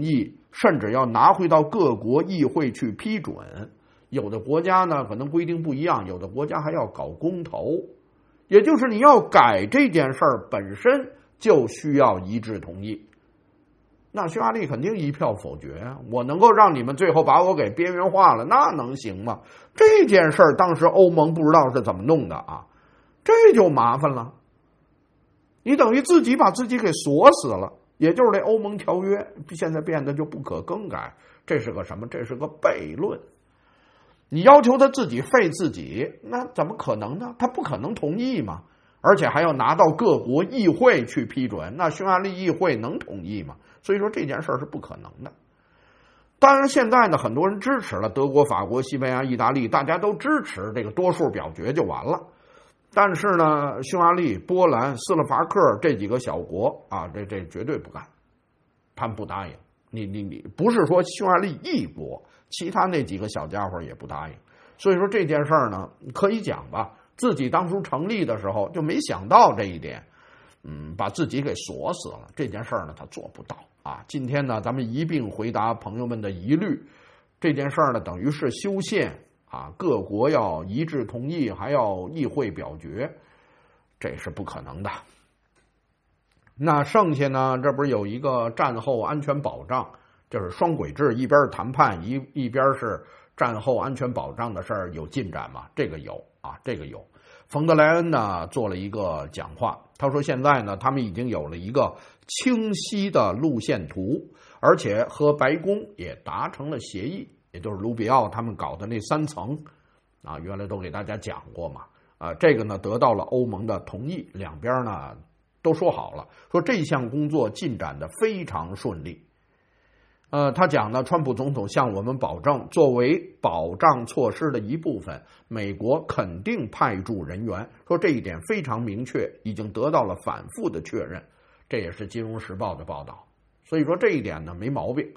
甚至要拿回到各国议会去批准。有的国家呢可能规定不一样，有的国家还要搞公投，也就是你要改这件事儿本身就需要一致同意。那匈牙利肯定一票否决啊！我能够让你们最后把我给边缘化了，那能行吗？这件事儿当时欧盟不知道是怎么弄的啊，这就麻烦了。你等于自己把自己给锁死了，也就是这欧盟条约现在变得就不可更改。这是个什么？这是个悖论。你要求他自己废自己，那怎么可能呢？他不可能同意嘛，而且还要拿到各国议会去批准，那匈牙利议会能同意吗？所以说这件事是不可能的。当然现在呢，很多人支持了，德国、法国、西班牙、意大利，大家都支持这个多数表决就完了。但是呢，匈牙利、波兰、斯洛伐克这几个小国啊，这绝对不干，他们不答应。你不是说匈牙利一国，其他那几个小家伙也不答应。所以说这件事儿呢，可以讲吧，自己当初成立的时候就没想到这一点，把自己给锁死了。这件事儿呢，他做不到啊。今天呢，咱们一并回答朋友们的疑虑。这件事儿呢，等于是修宪啊，各国要一致同意，还要议会表决，这是不可能的。那剩下呢，这不是有一个战后安全保障，就是双轨制，一边是谈判，一边是战后安全保障的事儿有进展吗？这个有啊，这个有。冯德莱恩呢做了一个讲话，他说现在呢他们已经有了一个清晰的路线图，而且和白宫也达成了协议，也就是卢比奥他们搞的那3层啊，原来都给大家讲过嘛。这个呢得到了欧盟的同意，两边呢都说好了，说这项工作进展得非常顺利。他讲呢，川普总统向我们保证，作为保障措施的一部分，美国肯定派驻人员，说这一点非常明确，已经得到了反复的确认。这也是《金融时报》的报道，所以说这一点呢没毛病。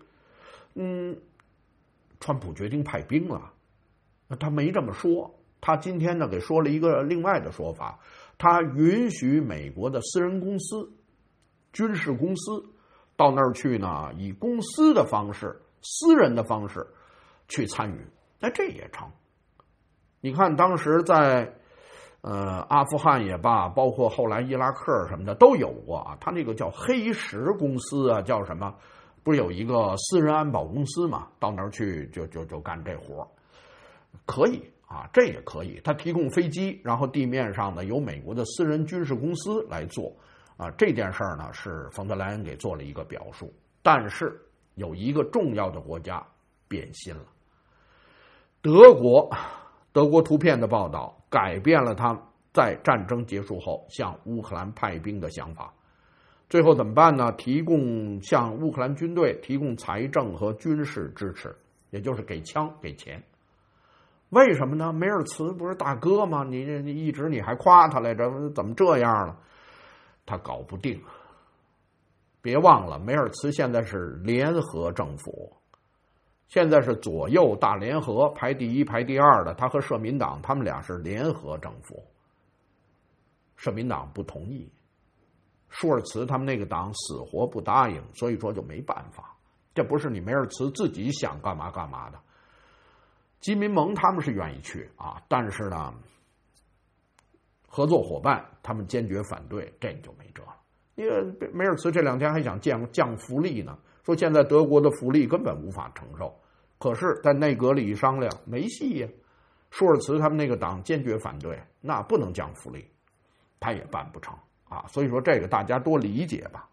川普决定派兵了，他没这么说，他今天呢给说了一个另外的说法，他允许美国的私人公司、军事公司到那儿去呢，以公司的方式、私人的方式去参与，那这也成。你看当时在阿富汗也罢，包括后来伊拉克什么的都有过啊。他那个叫黑石公司啊，叫什么？不是有一个私人安保公司嘛？到那儿去就干这活，可以啊，这也可以。他提供飞机，然后地面上呢由美国的私人军事公司来做。这件事儿呢是冯德莱恩给做了一个表述，但是有一个重要的国家变心了。德国图片的报道改变了他在战争结束后向乌克兰派兵的想法。最后怎么办呢？向乌克兰军队提供财政和军事支持，也就是给枪给钱。为什么呢？梅尔茨不是大哥吗？你一直你还夸他来着，怎么这样了？他搞不定。别忘了，梅尔茨现在是联合政府，现在是左右大联合，排第一排第二的，他和社民党他们俩是联合政府。社民党不同意，舒尔茨他们那个党死活不答应，所以说就没办法。这不是你梅尔茨自己想干嘛干嘛的。基民盟他们是愿意去啊，但是呢合作伙伴他们坚决反对，这就没辙了。因为梅尔茨这2天还想降福利呢，说现在德国的福利根本无法承受，可是在内阁里一商量没戏呀。舒尔茨他们那个党坚决反对，那不能降福利，他也办不成啊。所以说这个大家多理解吧。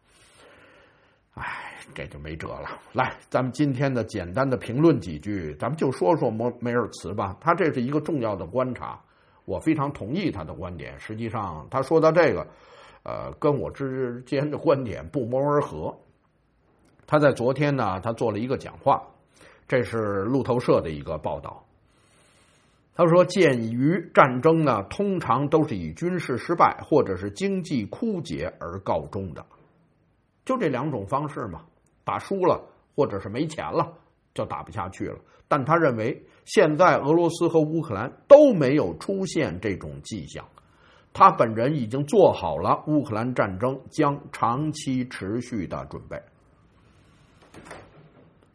这就没辙了。来，咱们今天的简单的评论几句，咱们就说说梅尔茨吧。他这是一个重要的观察，我非常同意他的观点。实际上他说到这个跟我之间的观点不谋而合。他在昨天呢他做了一个讲话，这是路透社的一个报道。他说鉴于战争呢通常都是以军事失败或者是经济枯竭而告终的，就这2种方式嘛，打输了或者是没钱了就打不下去了。但他认为现在俄罗斯和乌克兰都没有出现这种迹象，他本人已经做好了乌克兰战争将长期持续的准备。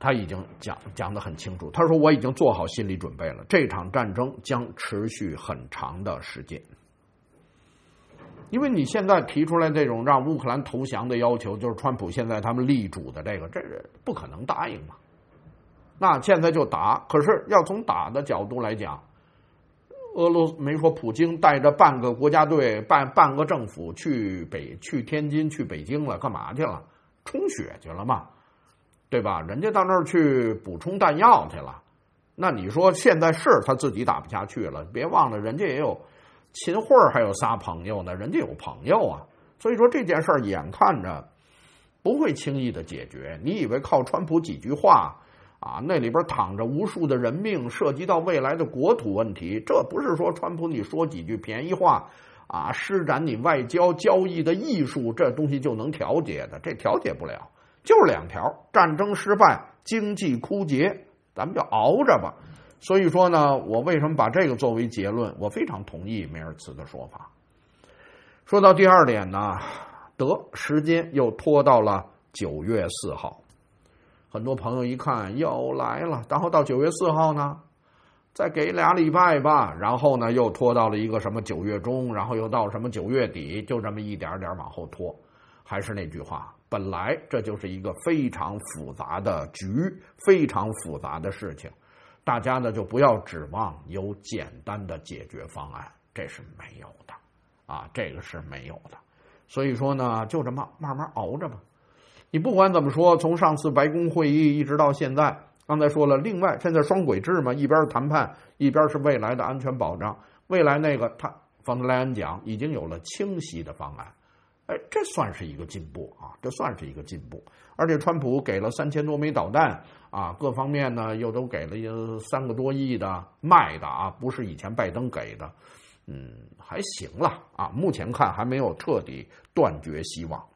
他已经讲得很清楚，他说我已经做好心理准备了，这场战争将持续很长的时间。因为你现在提出来这种让乌克兰投降的要求，就是川普现在他们力主的这是不可能答应嘛。那现在就打，可是要从打的角度来讲，俄罗斯没说普京带着半个国家队、半个政府去天津、去北京了，干嘛去了？充血去了嘛，对吧？人家到那儿去补充弹药去了。那你说现在是他自己打不下去了，别忘了人家也有秦桧还有仨朋友呢，人家有朋友啊。所以说这件事儿眼看着不会轻易的解决。你以为靠川普几句话啊，那里边躺着无数的人命，涉及到未来的国土问题，这不是说川普你说几句便宜话啊，施展你外交交易的艺术，这东西就能调节的，这调节不了。就是两条：战争失败，经济枯竭，咱们就熬着吧。所以说呢，我为什么把这个作为结论？我非常同意梅尔茨的说法。说到第二点呢，时间又拖到了9月4号。很多朋友一看又来了，然后到9月4号呢，再给2礼拜吧，然后呢又拖到了一个什么9月中，然后又到什么9月底，就这么一点点往后拖。还是那句话，本来这就是一个非常复杂的局，非常复杂的事情，大家呢就不要指望有简单的解决方案，这是没有的啊，这个是没有的。所以说呢，就这么慢慢熬着吧。你不管怎么说，从上次白宫会议一直到现在，刚才说了，另外现在双轨制嘛，一边是谈判，一边是未来的安全保障。未来那个冯德莱恩讲已经有了清晰的方案，这算是一个进步啊，这算是一个进步。而且川普给了3000多枚导弹啊，各方面呢又都给了3个多亿的卖的啊，不是以前拜登给的，还行了啊，目前看还没有彻底断绝希望。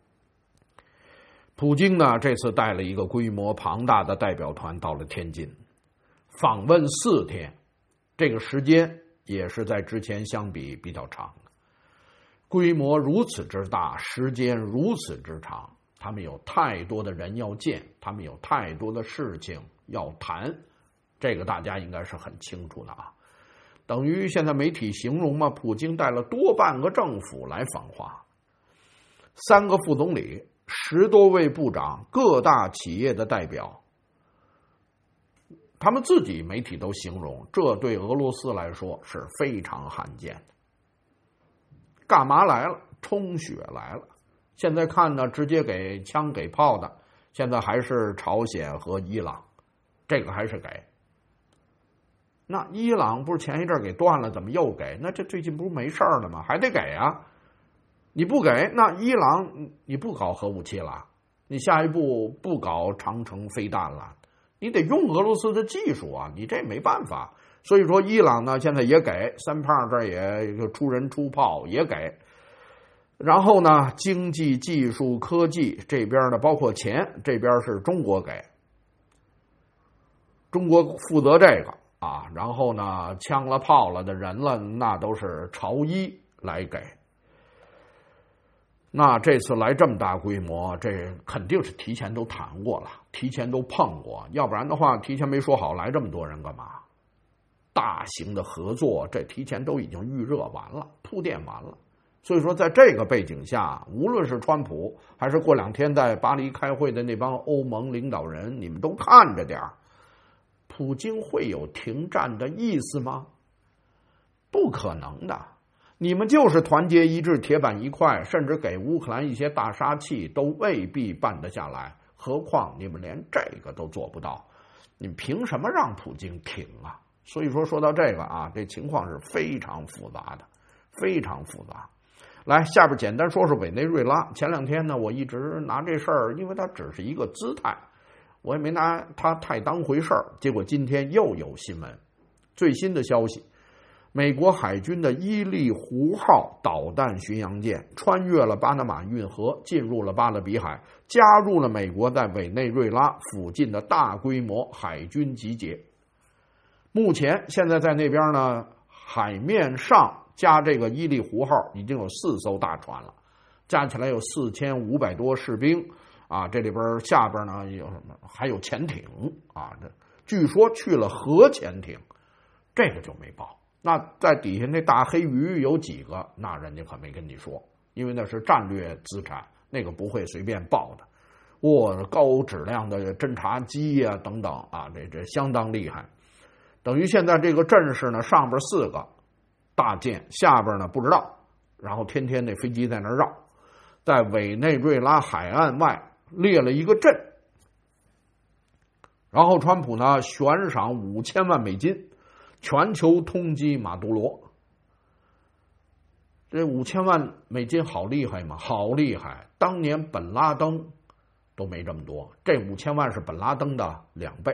普京呢，这次带了一个规模庞大的代表团到了天津，访问4天，这个时间也是在之前相比比较长的。规模如此之大，时间如此之长，他们有太多的人要见，他们有太多的事情要谈，这个大家应该是很清楚的啊。等于现在媒体形容嘛，普京带了多半个政府来访华，3个副总理，10多位部长，各大企业的代表，他们自己媒体都形容，这对俄罗斯来说是非常罕见的。干嘛来了？充血来了。现在看呢，直接给枪给炮的，现在还是朝鲜和伊朗，这个还是给。那伊朗不是前一阵给断了，怎么又给？那这最近不是没事了吗？还得给啊！你不给，那伊朗你不搞核武器了，你下一步不搞长城飞弹了，你得用俄罗斯的技术啊，你这没办法。所以说伊朗呢现在也给，三胖这儿也出人出炮也给。然后呢，经济、技术、科技这边呢，包括钱，这边是中国给，中国负责这个啊。然后呢，枪了、炮了的人了，那都是朝伊来给。那这次来这么大规模，这肯定是提前都谈过了，提前都碰过，要不然的话，提前没说好来这么多人干嘛？大型的合作，这提前都已经预热完了，铺垫完了。所以说，在这个背景下，无论是川普，还是过2天在巴黎开会的那帮欧盟领导人，你们都看着点儿，普京会有停战的意思吗？不可能的。你们就是团结一致、铁板一块，甚至给乌克兰一些大杀器，都未必办得下来。何况你们连这个都做不到，你凭什么让普京停啊？所以说到这个啊，这情况是非常复杂的，非常复杂。来，下边简单说说委内瑞拉。前2天呢，我一直拿这事儿，因为它只是一个姿态，我也没拿它太当回事儿。结果今天又有新闻，最新的消息。美国海军的伊利湖号导弹巡洋舰穿越了巴拿马运河，进入了巴勒比海，加入了美国在委内瑞拉附近的大规模海军集结。目前现在在那边呢，海面上加这个伊利湖号已经有4艘大船了，加起来有4500多士兵啊，这里边下边呢有什么？还有潜艇啊，这据说去了核潜艇，这个就没报。那在底下那大黑鱼有几个？那人家可没跟你说，因为那是战略资产，那个不会随便报的。高质量的侦察机呀、等等啊，这相当厉害。等于现在这个阵势呢，上边4个大舰，下边呢不知道，然后天天那飞机在那绕，在委内瑞拉海岸外列了一个阵，然后川普呢悬赏5000万美金。全球通缉马杜罗，这5000万美金好厉害吗？好厉害！当年本拉登都没这么多，这5000万是本拉登的2倍，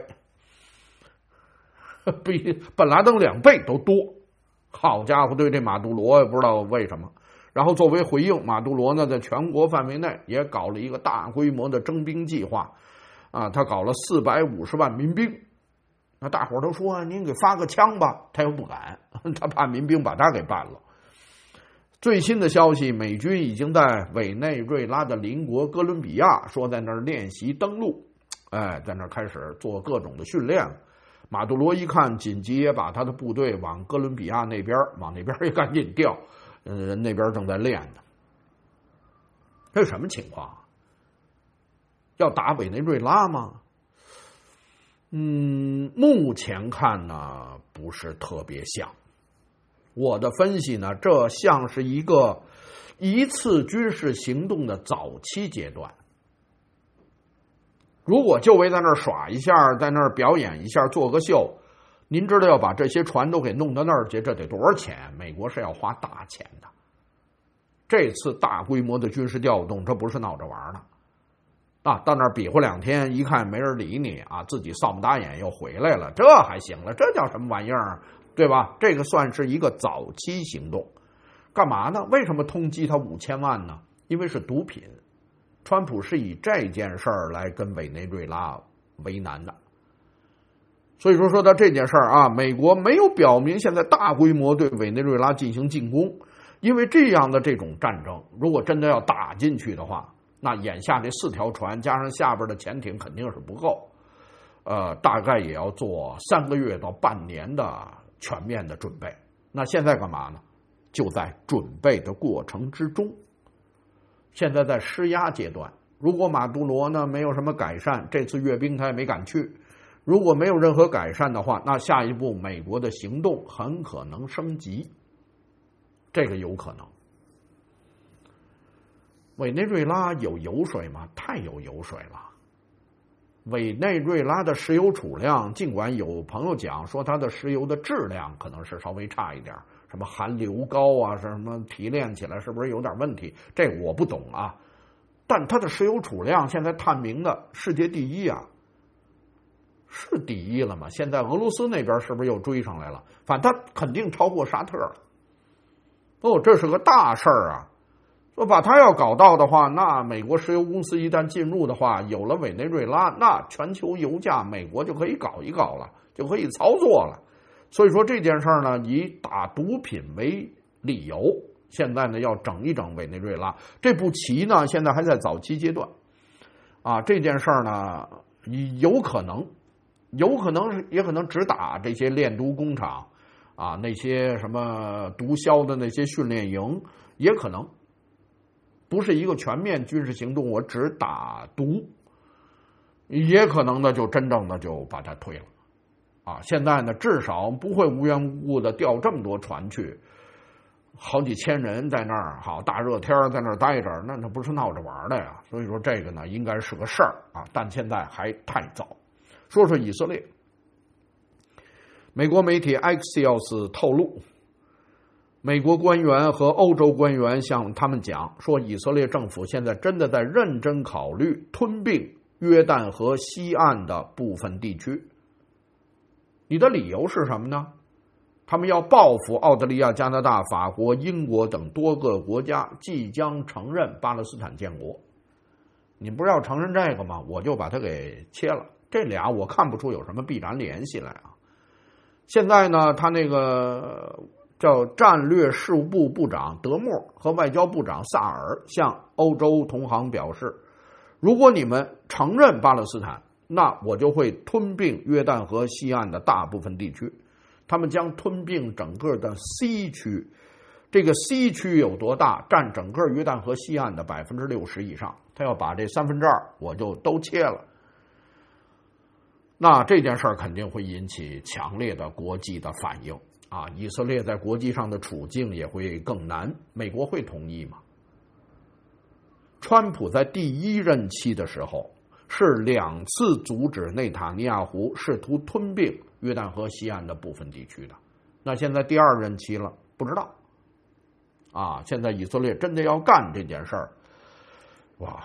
比本拉登2倍都多。好家伙，对这马杜罗也不知道为什么。然后作为回应，马杜罗呢在全国范围内也搞了一个大规模的征兵计划，啊，他搞了450万民兵。那大伙儿都说您给发个枪吧，他又不敢，他怕民兵把他给办了。最新的消息，美军已经在委内瑞拉的邻国哥伦比亚说在那儿练习登陆，在那儿开始做各种的训练。马杜罗一看，紧急也把他的部队往哥伦比亚那边，往那边也赶紧调，人那边正在练呢。这是什么情况？要打委内瑞拉吗？目前看呢不是特别像。我的分析呢，这像是一次军事行动的早期阶段。如果就为在那儿耍一下，在那儿表演一下，做个秀，您知道要把这些船都给弄到那儿去，这得多少钱？美国是要花大钱的。这次大规模的军事调动，这不是闹着玩的。啊，到那儿比划2天，一看没人理你啊，自己扫不打眼又回来了，这还行了，这叫什么玩意儿，对吧？这个算是一个早期行动。干嘛呢？为什么通缉他5000万呢？因为是毒品。川普是以这件事儿来跟委内瑞拉为难的。所以说到这件事儿啊，美国没有表明现在大规模对委内瑞拉进行进攻，因为这样的这种战争，如果真的要打进去的话，那眼下这4条船加上下边的潜艇肯定是不够，大概也要做3个月到半年的全面的准备。那现在干嘛呢？就在准备的过程之中，现在在施压阶段。如果马杜罗呢没有什么改善，这次阅兵他也没敢去。如果没有任何改善的话，那下一步美国的行动很可能升级，这个有可能。委内瑞拉有油水吗？太有油水了。委内瑞拉的石油储量，尽管有朋友讲说它的石油的质量可能是稍微差一点，什么含硫高啊，什么提炼起来是不是有点问题？这我不懂啊。但它的石油储量现在探明的世界第一啊，是第一了吗？现在俄罗斯那边是不是又追上来了？反正它肯定超过沙特了。这是个大事儿啊。说把它要搞到的话，那美国石油公司一旦进入的话，有了委内瑞拉，那全球油价美国就可以搞一搞了，就可以操作了。所以说这件事儿呢，以打毒品为理由，现在呢要整一整委内瑞拉。这步棋呢现在还在早期阶段啊。这件事儿呢有可能也可能只打这些炼毒工厂啊，那些什么毒枭的那些训练营，也可能不是一个全面军事行动，我只打毒，也可能呢就真正的就把它推了啊。现在呢至少不会无缘无故的调这么多船去，好几千人在那儿，好大热天在那儿待着，那不是闹着玩的呀。所以说这个呢应该是个事儿啊，但现在还太早。说说以色列，美国媒体 Axios 透露，美国官员和欧洲官员向他们讲说，以色列政府现在真的在认真考虑吞并约旦河西岸的部分地区。你的理由是什么呢？他们要报复澳大利亚、加拿大、法国、英国等多个国家即将承认巴勒斯坦建国。你不是要承认这个吗？我就把它给切了。这俩我看不出有什么必然联系来啊。现在呢，他那个叫战略事务部部长德默和外交部长萨尔向欧洲同行表示， 如果你们承认巴勒斯坦，那我就会吞并约旦河西岸的大部分地区，他们将吞并整个的西区。这个西区有多大？占整个约旦河西岸的60%以上。他要把这2/3我就都切了。那这件事儿肯定会引起强烈的国际的反应啊！以色列在国际上的处境也会更难。美国会同意吗？川普在第1任期的时候是2次阻止内塔尼亚胡试图吞并约旦河西岸的部分地区的。那现在第2任期了，不知道啊！现在以色列真的要干这件事儿，哇！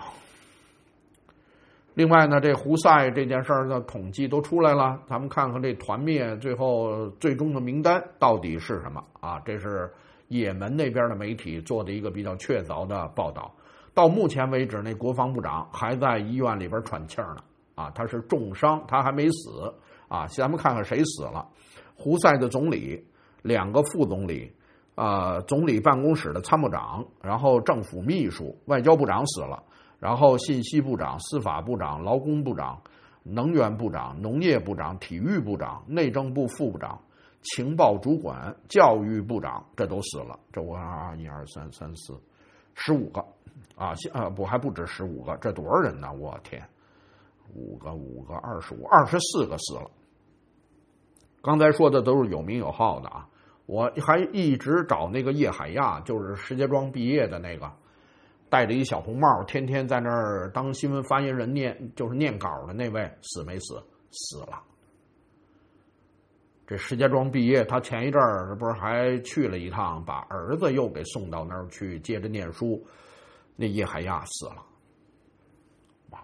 另外呢，这胡塞这件事儿的统计都出来了，咱们看看这团灭最终的名单到底是什么啊？这是也门那边的媒体做的一个比较确凿的报道。到目前为止，那国防部长还在医院里边喘气儿呢，啊，他是重伤，他还没死啊。咱们看看谁死了。胡塞的总理、2个副总理，总理办公室的参谋长，然后政府秘书、外交部长死了。然后信息部长、司法部长、劳工部长、能源部长、农业部长、体育部长、内政部副部长、情报主管、教育部长，这都死了。这我1、2、3、3、4、15个啊！不还不止15个，这多少人呢？我天，5个、24个死了。刚才说的都是有名有号的啊！我还一直找那个叶海亚，就是石家庄毕业的那个。戴着一小红帽，天天在那儿当新闻发言人念稿的那位死没死？死了。这石家庄毕业，他前一阵儿不是还去了一趟，把儿子又给送到那儿去接着念书。那叶海亚死了。哇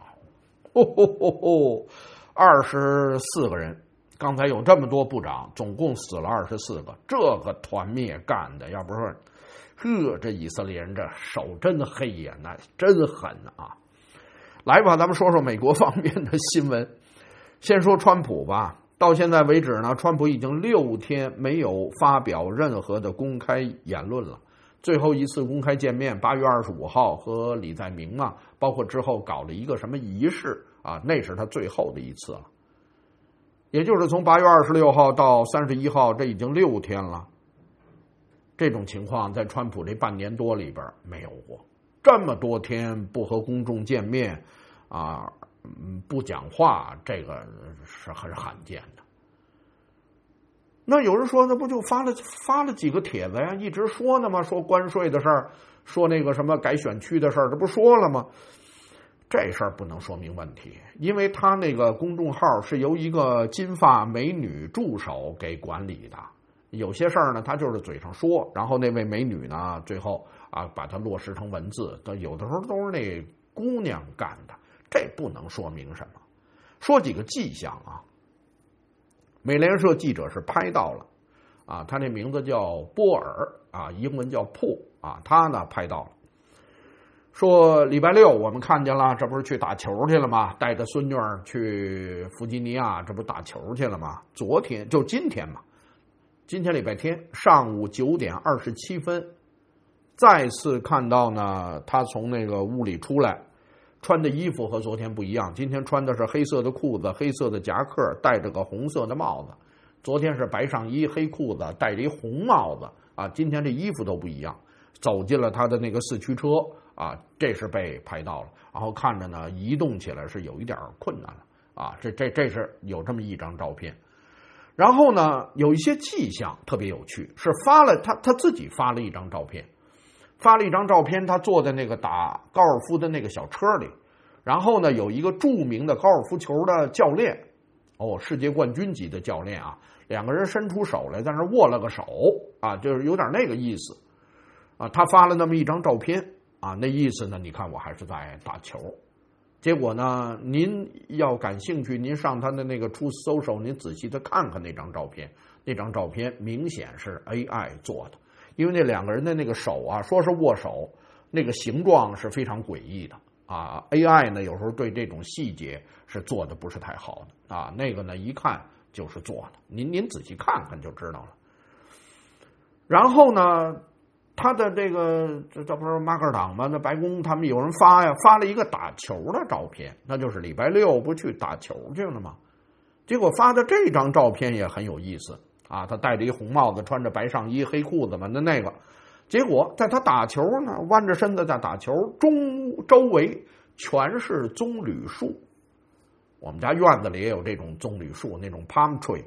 ，24个人。刚才有这么多部长，总共死了24个。这个团灭干的，要不说。这以色列人这手真黑呀，那真狠啊！来吧，咱们说说美国方面的新闻。先说川普吧，到现在为止呢，川普已经6天没有发表任何的公开言论了。最后一次公开见面8月25号和李在明嘛，包括之后搞了一个什么仪式啊，那是他最后的一次了。也就是从8月26号到31号，这已经6天了。这种情况在川普这半年多里边没有过，这么多天不和公众见面啊，不讲话，这个是很罕见的。那有人说，那不就发了几个帖子呀？一直说呢吗？说关税的事儿，说那个什么改选区的事儿，这不说了吗？这事儿不能说明问题，因为他那个公众号是由一个金发美女助手给管理的。有些事儿呢，他就是嘴上说，然后那位美女呢，最后把它落实成文字。有的时候都是那姑娘干的，这不能说明什么。说几个迹象啊，美联社记者是拍到了啊，他那名字叫波尔啊，英文叫破啊，他呢拍到了，说礼拜6我们看见了，这不是去打球去了吗？带着孙女儿去弗吉尼亚，这不打球去了吗？昨天就今天嘛。今天礼拜天上午9点27分，再次看到呢，他从那个屋里出来，穿的衣服和昨天不一样。今天穿的是黑色的裤子、黑色的夹克，戴着个红色的帽子。昨天是白上衣、黑裤子，戴着一红帽子啊。今天这衣服都不一样，走进了他的那个4驱车啊，这是被拍到了。然后看着呢，移动起来是有一点困难了啊。这是有这么一张照片。然后呢，有一些迹象特别有趣，是他自己发了一张照片，他坐在那个打高尔夫的那个小车里，然后呢有一个著名的高尔夫球的教练，世界冠军级的教练啊，2个人伸出手来在那握了个手啊，就是有点那个意思啊。他发了那么一张照片啊，那意思呢，你看我还是在打球。结果呢，您要感兴趣，您上他的那个Truth Social，您仔细的看看那张照片。那张照片明显是 AI 做的，因为那2个人的那个手啊，说是握手，那个形状是非常诡异的啊。AI 呢，有时候对这种细节是做的不是太好的啊。那个呢，一看就是做的，您仔细看看就知道了。然后呢， 他的这不是马克党吗？那白宫他们有人发了一个打球的照片，那就是礼拜六不去打球去了吗？结果发的这张照片也很有意思啊，他戴着一红帽子，穿着白上衣黑裤子嘛的那个。结果在他打球呢，弯着身子在打球，周围全是棕榈树。我们家院子里也有这种棕榈树，那种 palm tree。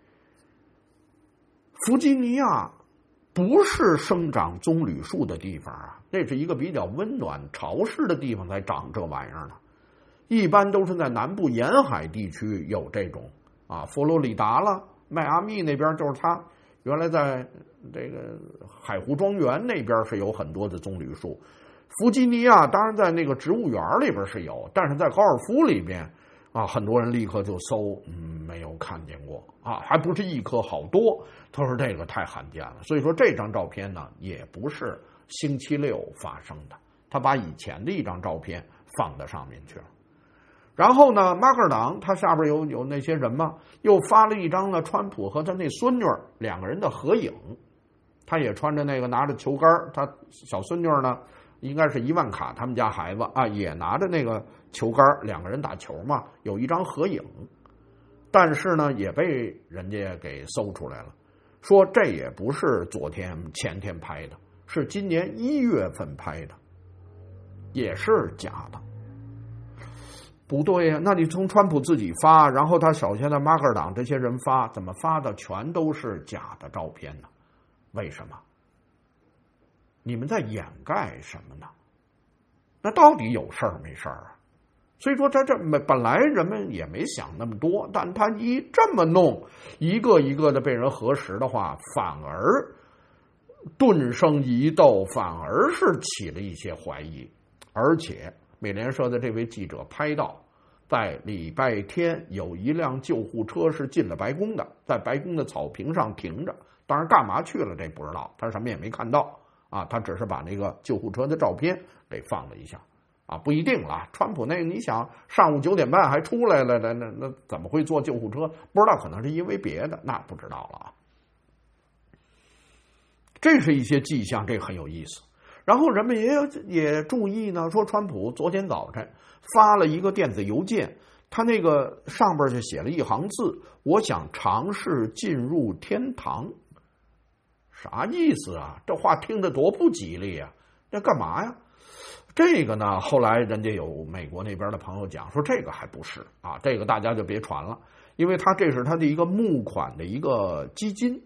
弗吉尼亚不是生长棕榈树的地方啊，这是一个比较温暖潮湿的地方才长这玩意儿呢。一般都是在南部沿海地区有这种啊，佛罗里达了，迈阿密那边就是它。原来在这个海湖庄园那边是有很多的棕榈树，弗吉尼亚当然在那个植物园里边是有，但是在高尔夫里边啊，很多人立刻就搜，没有看见过啊，还不是一棵，好多。他说这个太罕见了，所以说这张照片呢也不是星期六发生的，他把以前的一张照片放到上面去了。然后呢，马克党他下边有那些人嘛，又发了一张呢，川普和他那孙女两个人的合影，他也穿着那个拿着球杆，他小孙女呢应该是伊万卡他们家孩子啊，也拿着那个球杆，两个人打球嘛，有一张合影，但是呢也被人家给搜出来了，说这也不是前天拍的，是今年1月份拍的，也是假的。不对呀，那你从川普自己发，然后他手下的马克党这些人发，怎么发的全都是假的照片呢？为什么？你们在掩盖什么呢？那到底有事儿没事儿啊？所以说这本来人们也没想那么多，但他一这么弄，一个一个的被人核实的话，反而顿生疑窦，反而是起了一些怀疑。而且美联社的这位记者拍到，在礼拜天有一辆救护车是进了白宫的，在白宫的草坪上停着，当然干嘛去了这不知道，他什么也没看到啊，他只是把那个救护车的照片给放了一下啊，不一定了。川普那个你想上午9点半还出来了，那怎么会坐救护车？不知道，可能是因为别的，那不知道了啊。这是一些迹象，这个很有意思。然后人们也注意呢，说川普昨天早晨发了一个电子邮件，他那个上边就写了一行字：我想尝试进入天堂。啥意思啊？这话听着多不吉利啊！这干嘛呀？这个呢，后来人家有美国那边的朋友讲说，这个还不是啊，这个大家就别传了，因为这是他的一个募款的一个基金。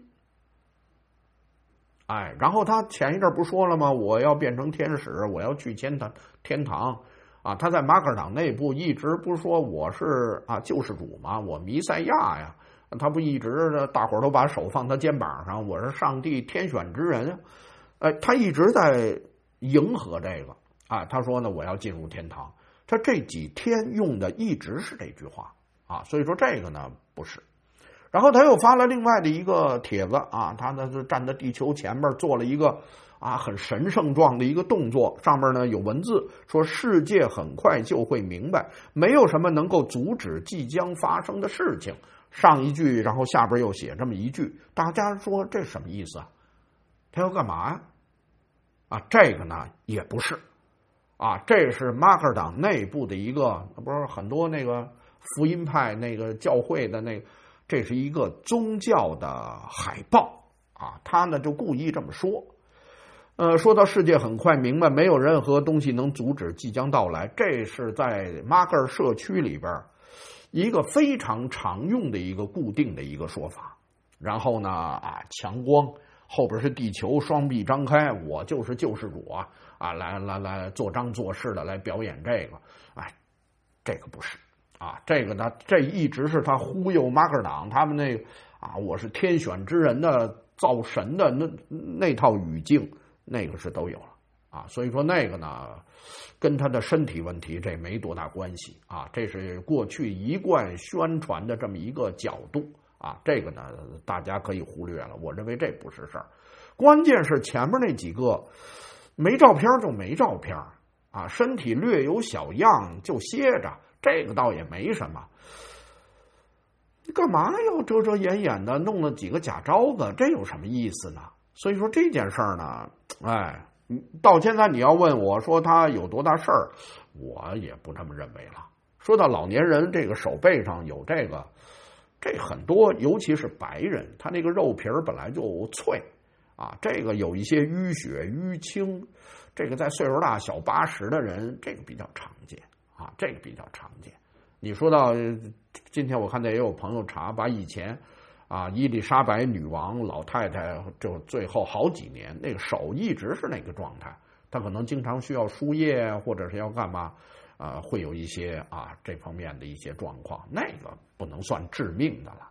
哎，然后他前一阵不说了吗？我要变成天使，我要去天堂啊！他在马克党内部一直不是说我是救世主吗？我弥赛亚呀！他不一直大伙儿都把手放他肩膀上，我是上帝天选之人啊！他一直在迎合这个啊！他说呢，我要进入天堂。他这几天用的一直是这句话啊，所以说这个呢不是。然后他又发了另外的一个帖子啊，他呢是站在地球前面做了一个很神圣状的一个动作，上面呢有文字说世界很快就会明白，没有什么能够阻止即将发生的事情。上一句，然后下边又写这么一句，大家说这什么意思啊？他要干嘛呀？啊，这个呢也不是啊，这是马克党内部的一个，不是很多那个福音派那个教会的那个。这是一个宗教的海报啊，他呢就故意这么说，说到世界很快明白，没有任何东西能阻止即将到来，这是在马克尔社区里边一个非常常用的一个固定的一个说法。然后呢强光后边是地球，双臂张开，我就是救世主来做张做势的来表演这个，这个不是。这个呢，这一直是他忽悠马克党他们那我是天选之人的造神的那套语境，那个是都有了所以说那个呢，跟他的身体问题这没多大关系这是过去一贯宣传的这么一个角度这个呢大家可以忽略了，我认为这不是事儿。关键是前面那几个没照片就没照片身体略有小样就歇着。这个倒也没什么，你干嘛要遮遮掩掩的弄了几个假招子？这有什么意思呢？ 所以说这件事儿呢，到现在你要问我说他有多大事儿，我也不这么认为了。说到老年人这个手背上有这很多，尤其是白人，他那个肉皮儿本来就脆啊，这个有一些淤血淤青，这个在岁数大小80的人，这个比较常见啊，这个比较常见。你说到今天，我看到也有朋友查，把以前伊丽莎白女王老太太就最后好几年那个手一直是那个状态，她可能经常需要输液或者是要干嘛。会有一些这方面的一些状况，那个不能算致命的了，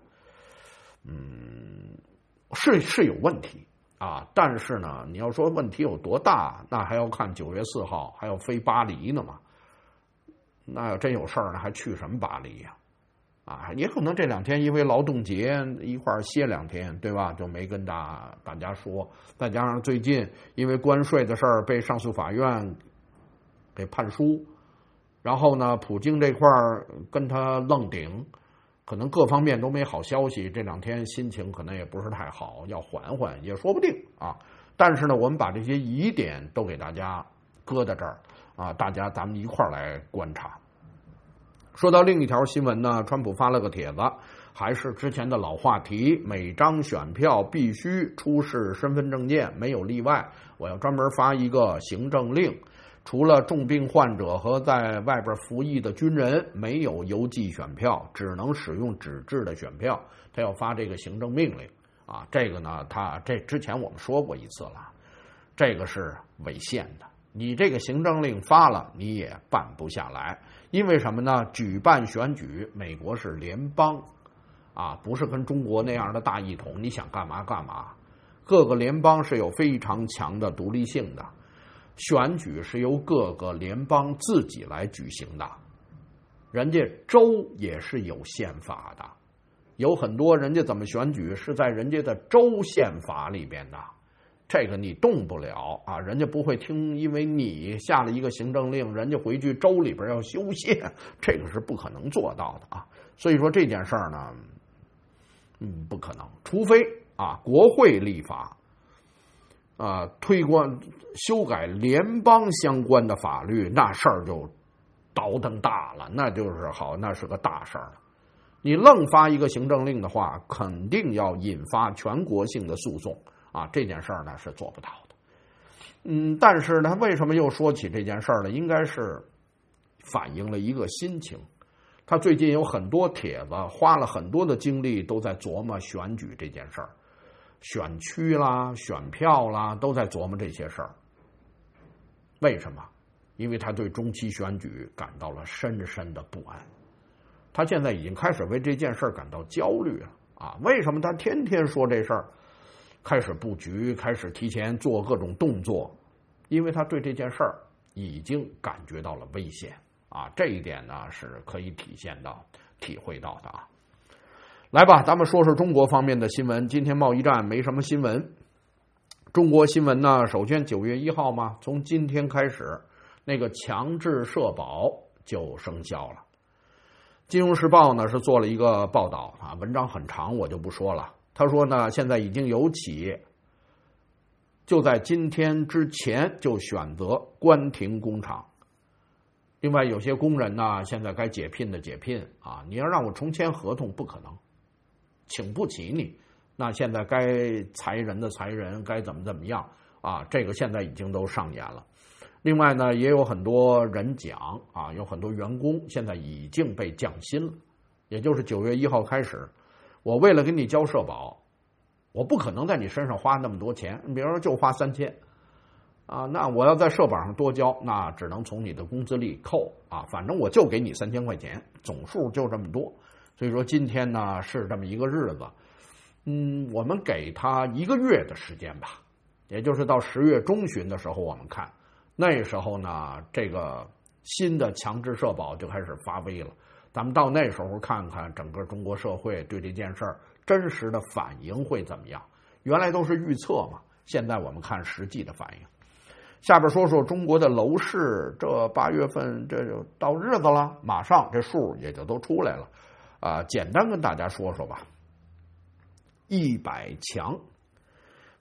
是有问题但是呢，你要说问题有多大，那还要看9月4号还要飞巴黎呢嘛，那要真有事儿呢，还去什么巴黎呀？也可能这2天因为劳动节一块儿歇2天，对吧？就没跟大家说，再加上最近因为关税的事儿被上诉法院给判输。然后呢，普京这块跟他愣顶，可能各方面都没好消息，这2天心情可能也不是太好，要缓缓也说不定但是呢，我们把这些疑点都给大家搁在这儿咱们一块儿来观察。说到另一条新闻呢，川普发了个帖子，还是之前的老话题，每张选票必须出示身份证件，没有例外。我要专门发一个行政令。除了重病患者和在外边服役的军人，没有邮寄选票，只能使用纸质的选票。他要发这个行政命令这个呢，这之前我们说过一次了，这个是违宪的。你这个行政令发了，你也办不下来，因为什么呢？举办选举，美国是联邦不是跟中国那样的大一统，你想干嘛干嘛。各个联邦是有非常强的独立性的。选举是由各个联邦自己来举行的，人家州也是有宪法的，有很多人家怎么选举是在人家的州宪法里边的，这个你动不了人家不会听，因为你下了一个行政令，人家回去州里边要修宪，这个是不可能做到的所以说这件事儿呢，不可能，除非国会立法。推广修改联邦相关的法律，那事儿就倒腾大了，那就是那是个大事儿了。你愣发一个行政令的话，肯定要引发全国性的诉讼这件事儿呢是做不到的。但是呢，为什么又说起这件事儿呢？应该是反映了一个心情。他最近有很多帖子，花了很多的精力都在琢磨选举这件事儿。选区啦、选票啦，都在琢磨这些事儿。为什么？因为他对中期选举感到了深深的不安。他现在已经开始为这件事儿感到焦虑了为什么他天天说这事儿？开始布局，开始提前做各种动作，因为他对这件事儿已经感觉到了危险这一点呢是可以体会到的来吧，咱们说说中国方面的新闻。今天贸易战没什么新闻。中国新闻呢，首先9月1号嘛，从今天开始，那个强制社保就生效了。金融时报呢是做了一个报道文章很长，我就不说了。他说呢，现在已经有企业就在今天之前就选择关停工厂。另外有些工人呢，现在该解聘的解聘你要让我重签合同不可能。请不起你，那现在该裁人的裁人，该怎么样这个现在已经都上演了。另外呢，也有很多人讲有很多员工现在已经被降薪了，也就是9月1号开始，我为了给你交社保，我不可能在你身上花那么多钱，比如说就花3000那我要在社保上多交，那只能从你的工资里扣反正我就给你3000块钱，总数就这么多。所以说今天呢是这么一个日子，我们给他1个月的时间吧，也就是到10月中旬的时候，我们看那时候呢，这个新的强制社保就开始发威了。咱们到那时候看看整个中国社会对这件事儿真实的反应会怎么样。原来都是预测嘛，现在我们看实际的反应。下边说说中国的楼市，这8月份这就到日子了，马上这数也就都出来了。简单跟大家说说吧。100强，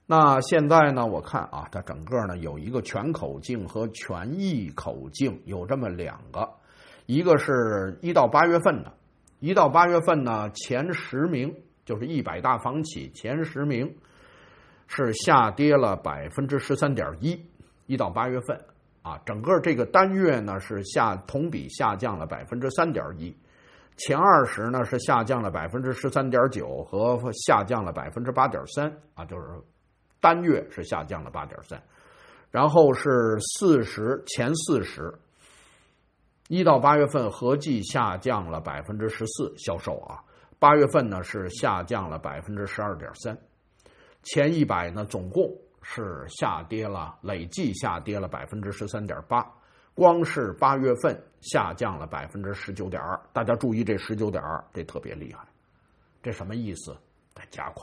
那现在呢，我看啊，它整个呢有一个全口径和全疫口径，有这么2个，一个是1到8月份的，1到8月份呢前10名，就是100大房企前10名是下跌了13.1%， 1到8月份啊，整个这个单月呢是同比下降了3.1%，前20呢是下降了13.9%和下降了8.3%啊，就是单月是下降了8.3%，然后是前40。1到8月份合计下降了14%销售啊，8月份呢是下降了12.3%，前100呢总共是累计下跌了13.8%，光是8月份下降了19.2%，大家注意这19.2%，这特别厉害，这什么意思？在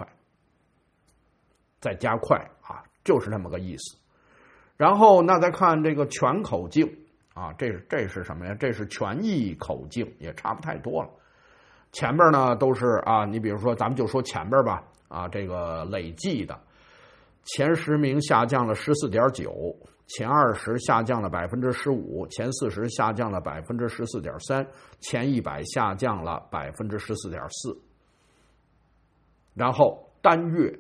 加快啊，就是这么个意思。然后那再看这个全口径啊，这是什么呀？这是全疫口径，也差不太多了。前边呢都是啊，你比如说咱们就说前边吧啊，这个累计的前10名下降了14.9%，前20下降了15%，前40下降了14.3%，前100下降了14.4%。然后单月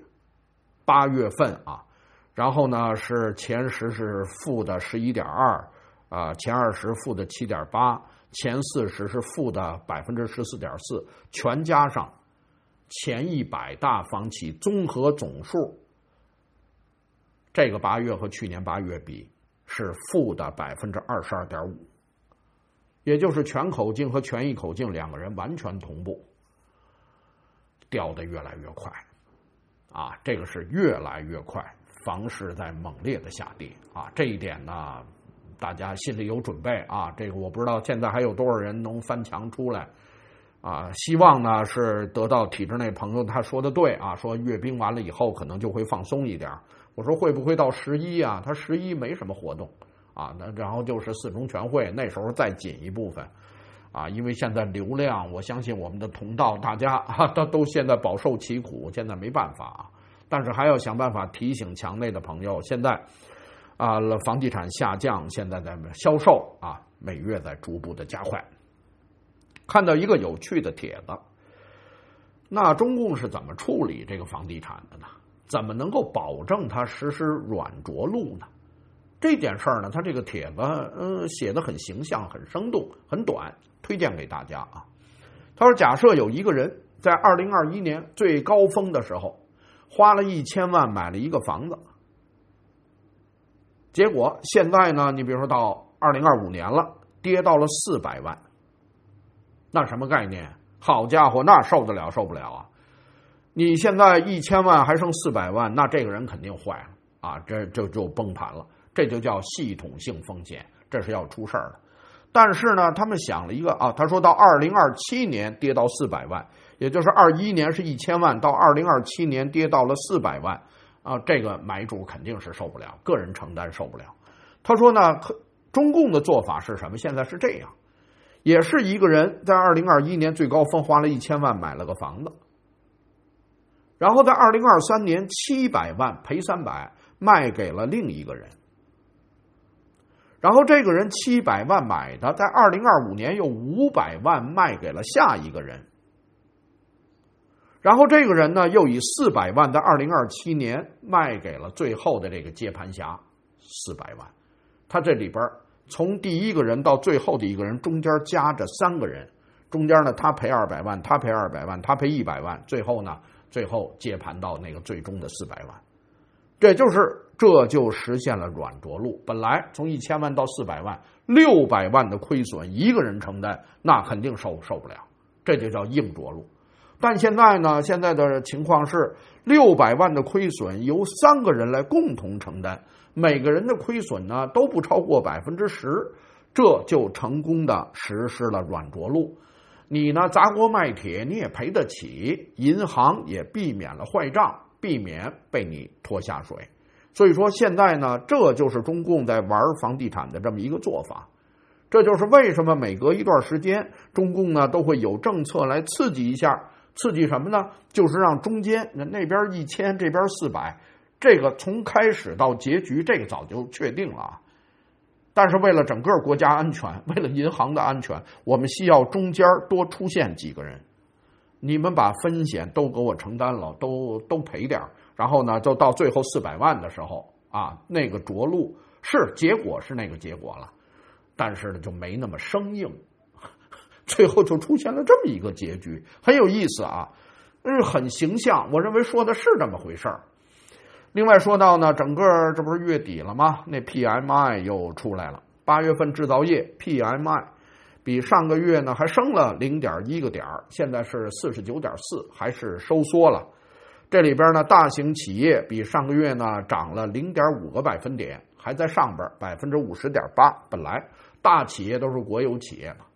8月份啊，然后呢是前10是负的11.2%，前20负的7.8%，前40是负的14.4%，全加上前100大房企综合总数，这个8月和去年8月比是负的22.5%，也就是全口径和全疫口径2个人完全同步，掉得越来越快啊，这个是越来越快，房市在猛烈的下跌啊，这一点呢大家心里有准备啊，这个我不知道现在还有多少人能翻墙出来啊，希望呢是得到体制内朋友他说的对啊，说阅兵完了以后可能就会放松一点，我说会不会到11啊？他11没什么活动啊，那然后就是4中全会，那时候再紧一部分啊，因为现在流量，我相信我们的同道大家都现在饱受其苦，现在没办法啊，但是还要想办法提醒墙内的朋友，现在房地产下降，现在在销售啊，每月在逐步的加快。看到一个有趣的帖子，那中共是怎么处理这个房地产的呢？怎么能够保证它实施软着陆呢？这件事儿呢，他这个帖子写得很形象、很生动、很短，推荐给大家啊。他说，假设有一个人在2021年最高峰的时候花了1000万买了一个房子，结果现在呢，你比如说到2025年了，跌到了400万，那什么概念？好家伙，那受得了受不了啊！你现在1000万还剩400万，那这个人肯定坏了啊，这就崩盘了，这就叫系统性风险，这是要出事儿的。但是呢，他们想了一个啊，他说到2027年跌到400万，也就是21年是1000万，到2027年跌到了400万啊，这个买主肯定是受不了，个人承担受不了。他说呢，中共的做法是什么？现在是这样，也是一个人在2021年最高峰花了1000万买了个房子，然后在2023年700万赔300卖给了另一个人，然后这个人700万买的，在2025年又500万卖给了下一个人，然后这个人呢又以400万在2027年卖给了最后的这个接盘侠400万，他这里边从第一个人到最后的一个人中间夹着3个人，中间呢他赔200万，他赔200万，他赔100万，最后接盘到那个最终的400万，这就实现了软着陆。本来从1000万到400万，600万的亏损一个人承担，那肯定受不了，这就叫硬着陆。但现在呢，现在的情况是600万的亏损由3个人来共同承担，每个人的亏损呢都不超过10%，这就成功的实施了软着陆。你呢砸锅卖铁你也赔得起，银行也避免了坏账，避免被你拖下水。所以说现在呢，这就是中共在玩房地产的这么一个做法。这就是为什么每隔一段时间中共呢都会有政策来刺激一下，刺激什么呢？就是让中间那边1000这边400， 这个从开始到结局，这个早就确定了啊。但是为了整个国家安全，为了银行的安全，我们需要中间多出现几个人，你们把风险都给我承担了，都赔点，然后呢，就到最后400万的时候啊，那个着陆是结果是那个结果了，但是呢就没那么生硬，最后就出现了这么一个结局，很有意思啊，很形象，我认为说的是这么回事儿。另外说到呢，整个这不是月底了吗？那 PMI 又出来了，8月份制造业 PMI 比上个月呢还升了0.1个点，现在是49.4，还是收缩了。这里边呢，大型企业比上个月呢涨了0.5个百分点，还在上边50.8%。本来大企业都是国有企业嘛，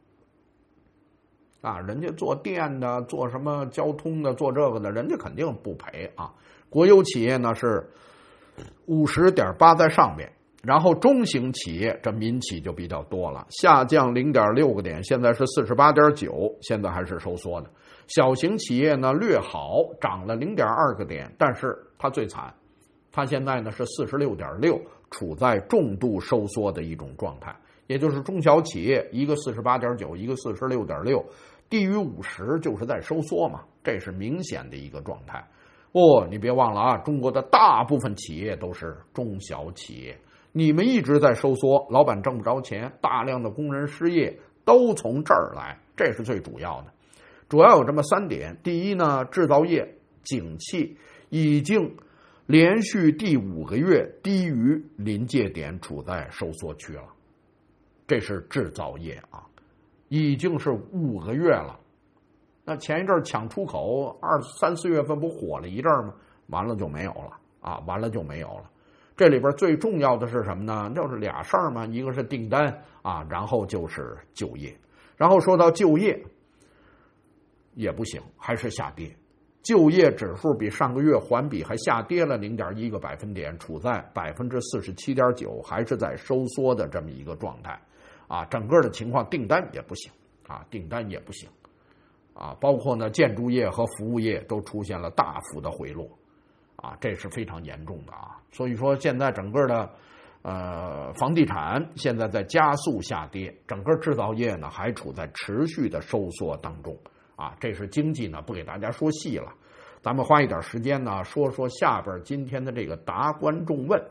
啊，人家做电的，做什么交通的，做这个的，人家肯定不赔啊。国有企业呢是50.8在上面，然后中型企业这民企就比较多了，下降0.6个点，现在是48.9，现在还是收缩的。小型企业呢略好，涨了0.2个点，但是它最惨，它现在呢是46.6，处在重度收缩的一种状态。也就是中小企业一个48.9，一个46.6，低于50就是在收缩嘛，这是明显的一个状态。你别忘了啊，中国的大部分企业都是中小企业，你们一直在收缩，老板挣不着钱，大量的工人失业都从这儿来，这是最主要的。主要有这么3点。第一呢，制造业景气已经连续第5个月低于临界点，处在收缩区了，这是制造业啊，已经是5个月了。那前一阵抢出口2、3、4月份不火了一阵吗？完了就没有了啊，完了就没有了。这里边最重要的是什么呢？就是俩事儿嘛，一个是订单啊，然后就是就业。然后说到就业也不行，还是下跌。就业指数比上个月环比还下跌了0.1个百分点，处在47.9%，还是在收缩的这么一个状态啊。整个的情况，订单也不行啊，订单也不行啊，包括呢建筑业和服务业都出现了大幅的回落啊，这是非常严重的啊。所以说现在整个的房地产现在在加速下跌，整个制造业呢还处在持续的收缩当中啊。这是经济呢，不给大家说细了，咱们花一点时间呢说说下边今天的这个答观众问。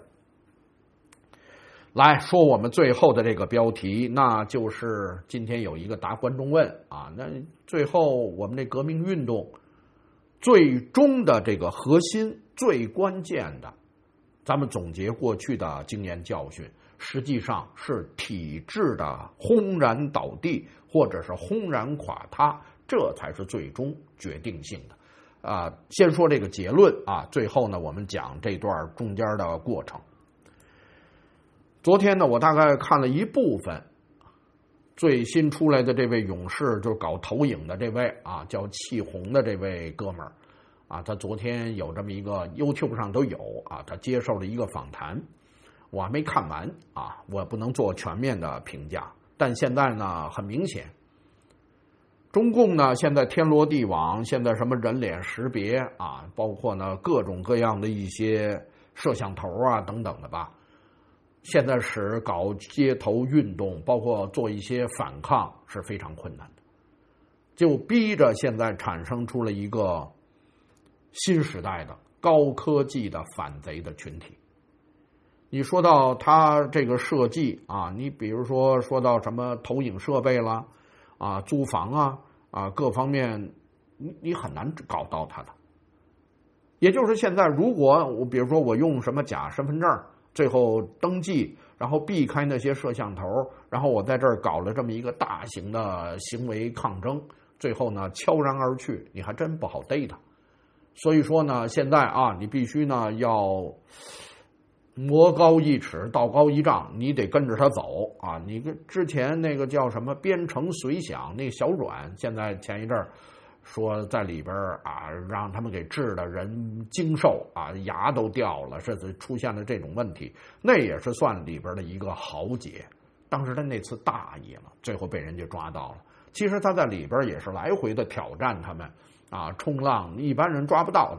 来说我们最后的这个标题，那就是今天有一个答观众问啊，那最后我们这革命运动最终的这个核心最关键的，咱们总结过去的经验教训，实际上是体制的轰然倒地或者是轰然垮塌，这才是最终决定性的啊。先说这个结论啊，最后呢我们讲这段中间的过程。昨天呢，我大概看了一部分最新出来的这位勇士，就是搞投影的这位啊，叫气红的这位哥们儿啊，他昨天有这么一个 YouTube 上都有啊，他接受了一个访谈，我还没看完啊，我不能做全面的评价。但现在呢，很明显，中共呢现在天罗地网，现在什么人脸识别啊，包括呢各种各样的一些摄像头啊等等的吧。现在是搞街头运动，包括做一些反抗是非常困难的，就逼着现在产生出了一个新时代的高科技的反贼的群体。你说到他这个设计啊，你比如说到什么投影设备啦啊，租房啊各方面你很难搞到他的。也就是现在如果我比如说我用什么假身份证最后登记，然后避开那些摄像头，然后我在这儿搞了这么一个大型的行为抗争，最后呢悄然而去，你还真不好逮他。所以说呢，现在啊，你必须呢要魔高一尺，道高一丈，你得跟着他走啊！你跟之前那个叫什么边城随想那小阮，现在前一阵儿说在里边啊，让他们给治的人精瘦啊，牙都掉了，甚至出现了这种问题，那也是算里边的一个豪杰。当时他那次大意了，最后被人家抓到了。其实他在里边也是来回的挑战他们啊，冲浪一般人抓不到他，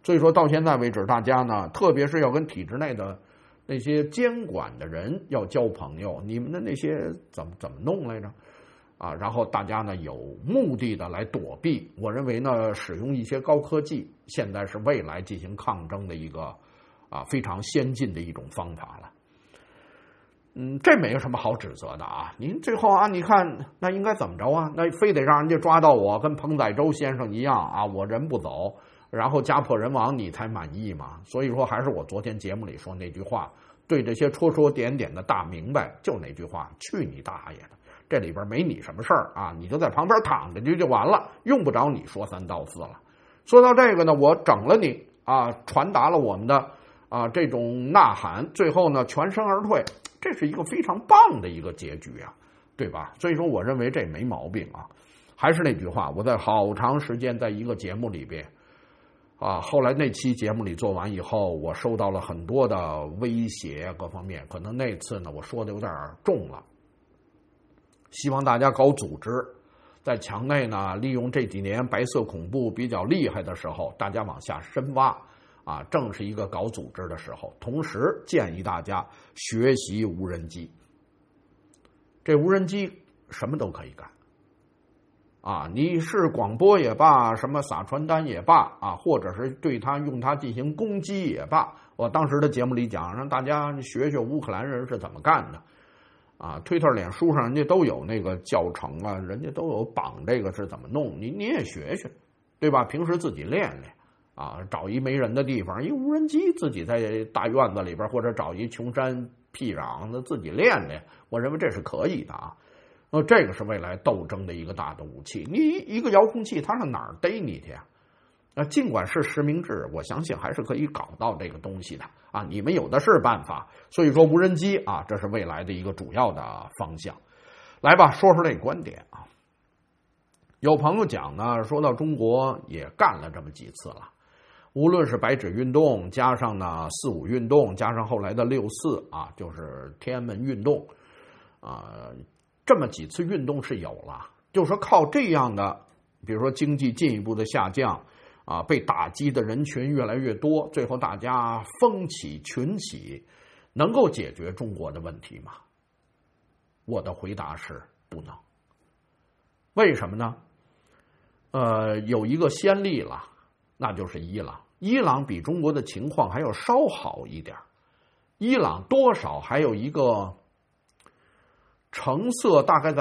所以说到现在为止，大家呢，特别是要跟体制内的那些监管的人要交朋友，你们的那些怎么弄来着？啊，然后大家呢有目的的来躲避，我认为呢，使用一些高科技，现在是未来进行抗争的一个非常先进的一种方法了。这没有什么好指责的啊。您最后你看那应该怎么着啊？那非得让人家抓到我，跟彭载舟先生一样啊，我人不走，然后家破人亡，你才满意嘛？所以说，还是我昨天节目里说那句话，对这些戳点点的大明白，就那句话：去你大爷的！这里边没你什么事儿啊，你就在旁边躺着就完了，用不着你说三道四了。说到这个呢，我整了你传达了我们的这种呐喊，最后呢全身而退，这是一个非常棒的一个结局啊，对吧？所以说，我认为这没毛病啊。还是那句话，我在好长时间在一个节目里边后来那期节目里做完以后，我收到了很多的威胁，各方面，可能那次呢我说的有点重了。希望大家搞组织，在墙内呢，利用这几年白色恐怖比较厉害的时候，大家往下深挖正是一个搞组织的时候。同时建议大家学习无人机，这无人机什么都可以干你是广播也罢，什么撒传单也罢或者是对它用它进行攻击也罢，我当时的节目里讲，让大家学学乌克兰人是怎么干的。推特、脸书上人家都有那个教程人家都有绑这个是怎么弄，你也学学，对吧？平时自己练练找一没人的地方，一无人机自己在大院子里边，或者找一穷山僻壤的自己练练，我认为这是可以的这个是未来斗争的一个大的武器。你一个遥控器，它上哪儿逮你去尽管是实名制，我相信还是可以搞到这个东西的你们有的是办法。所以说无人机这是未来的一个主要的方向。来吧，说说这个观点有朋友讲呢，说到中国也干了这么几次了，无论是白纸运动，加上呢4·5运动，加上后来的6·4就是天安门运动这么几次运动是有了，就说靠这样的，比如说经济进一步的下降被打击的人群越来越多，最后大家风起群起，能够解决中国的问题吗？我的回答是不能。为什么呢？有一个先例了，那就是伊朗。伊朗比中国的情况还要稍好一点，伊朗多少还有一个成色大概在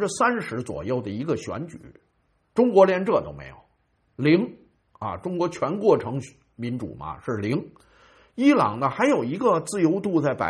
30%左右的一个选举，中国连这都没有，0中国全过程民主嘛是0，伊朗呢还有一个自由度在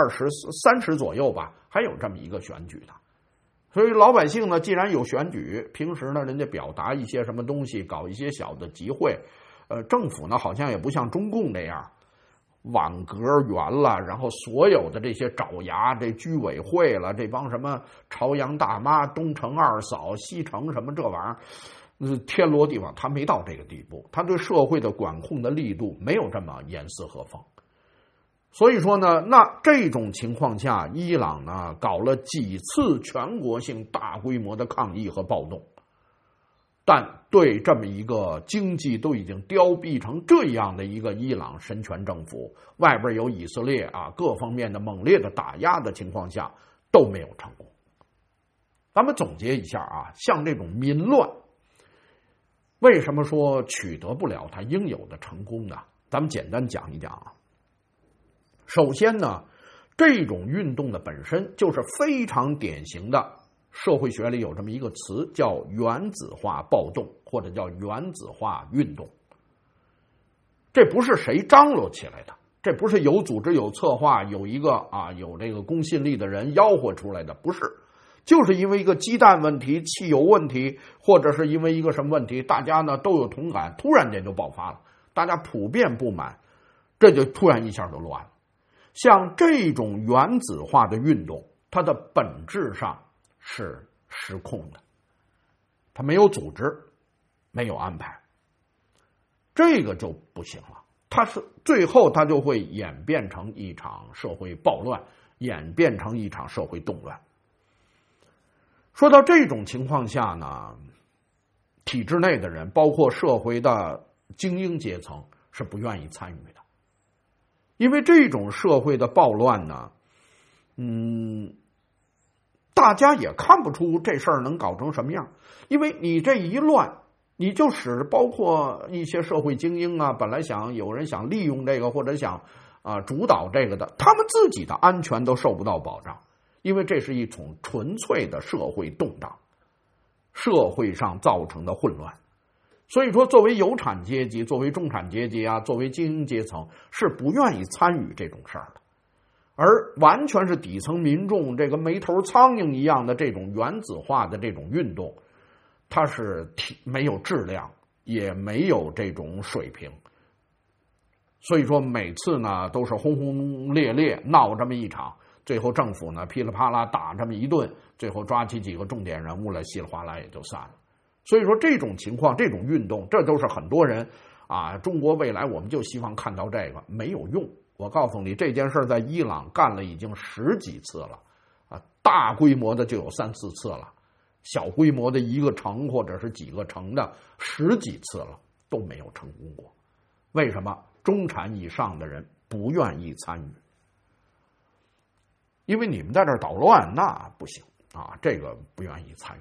20%、30%左右吧，还有这么一个选举的。所以老百姓呢，既然有选举，平时呢人家表达一些什么东西，搞一些小的集会，政府呢好像也不像中共这样网格圆了，然后所有的这些爪牙，这居委会了，这帮什么朝阳大妈、东城二嫂、西城什么这玩意儿，天罗地网，他没到这个地步，他对社会的管控的力度没有这么严丝合缝。所以说呢，那这种情况下，伊朗呢搞了几次全国性大规模的抗议和暴动，但对这么一个经济都已经凋敝成这样的一个伊朗神权政府，外边有以色列各方面的猛烈的打压的情况下，都没有成功。咱们总结一下像这种民乱，为什么说取得不了它应有的成功呢？咱们简单讲一讲首先呢，这种运动的本身就是非常典型的，社会学里有这么一个词叫原子化暴动，或者叫原子化运动。这不是谁张罗起来的，这不是有组织有策划，有一个有这个公信力的人吆喝出来的，不是，就是因为一个鸡蛋问题、汽油问题，或者是因为一个什么问题，大家呢都有同感，突然间就爆发了，大家普遍不满，这就突然一下就乱了。像这种原子化的运动，它的本质上是失控的，它没有组织，没有安排，这个就不行了。它是最后它就会演变成一场社会暴乱，演变成一场社会动乱。说到这种情况下呢，体制内的人，包括社会的精英阶层， 是不愿意参与的。因为这种社会的暴乱呢，大家也看不出这事儿能搞成什么样，因为你这一乱，你就使包括一些社会精英啊，本来有人想利用这个或者想主导这个的，他们自己的安全都受不到保障，因为这是一种纯粹的社会动荡，社会上造成的混乱。所以说，作为有产阶级、作为中产阶级啊、作为精英阶层，是不愿意参与这种事儿的。而完全是底层民众这个没头苍蝇一样的这种原子化的这种运动，它是没有质量，也没有这种水平。所以说每次呢都是轰轰烈烈闹这么一场，最后政府呢噼里啪啦打这么一顿，最后抓起几个重点人物来，稀里哗啦也就散了。所以说这种情况，这种运动，这都是很多人中国未来我们就希望看到这个，没有用。我告诉你，这件事在伊朗干了已经10几次了大规模的就有3、4次了，小规模的一个城或者是几个城的10几次了，都没有成功过。为什么？中产以上的人不愿意参与，因为你们在这儿捣乱，那不行这个不愿意参与。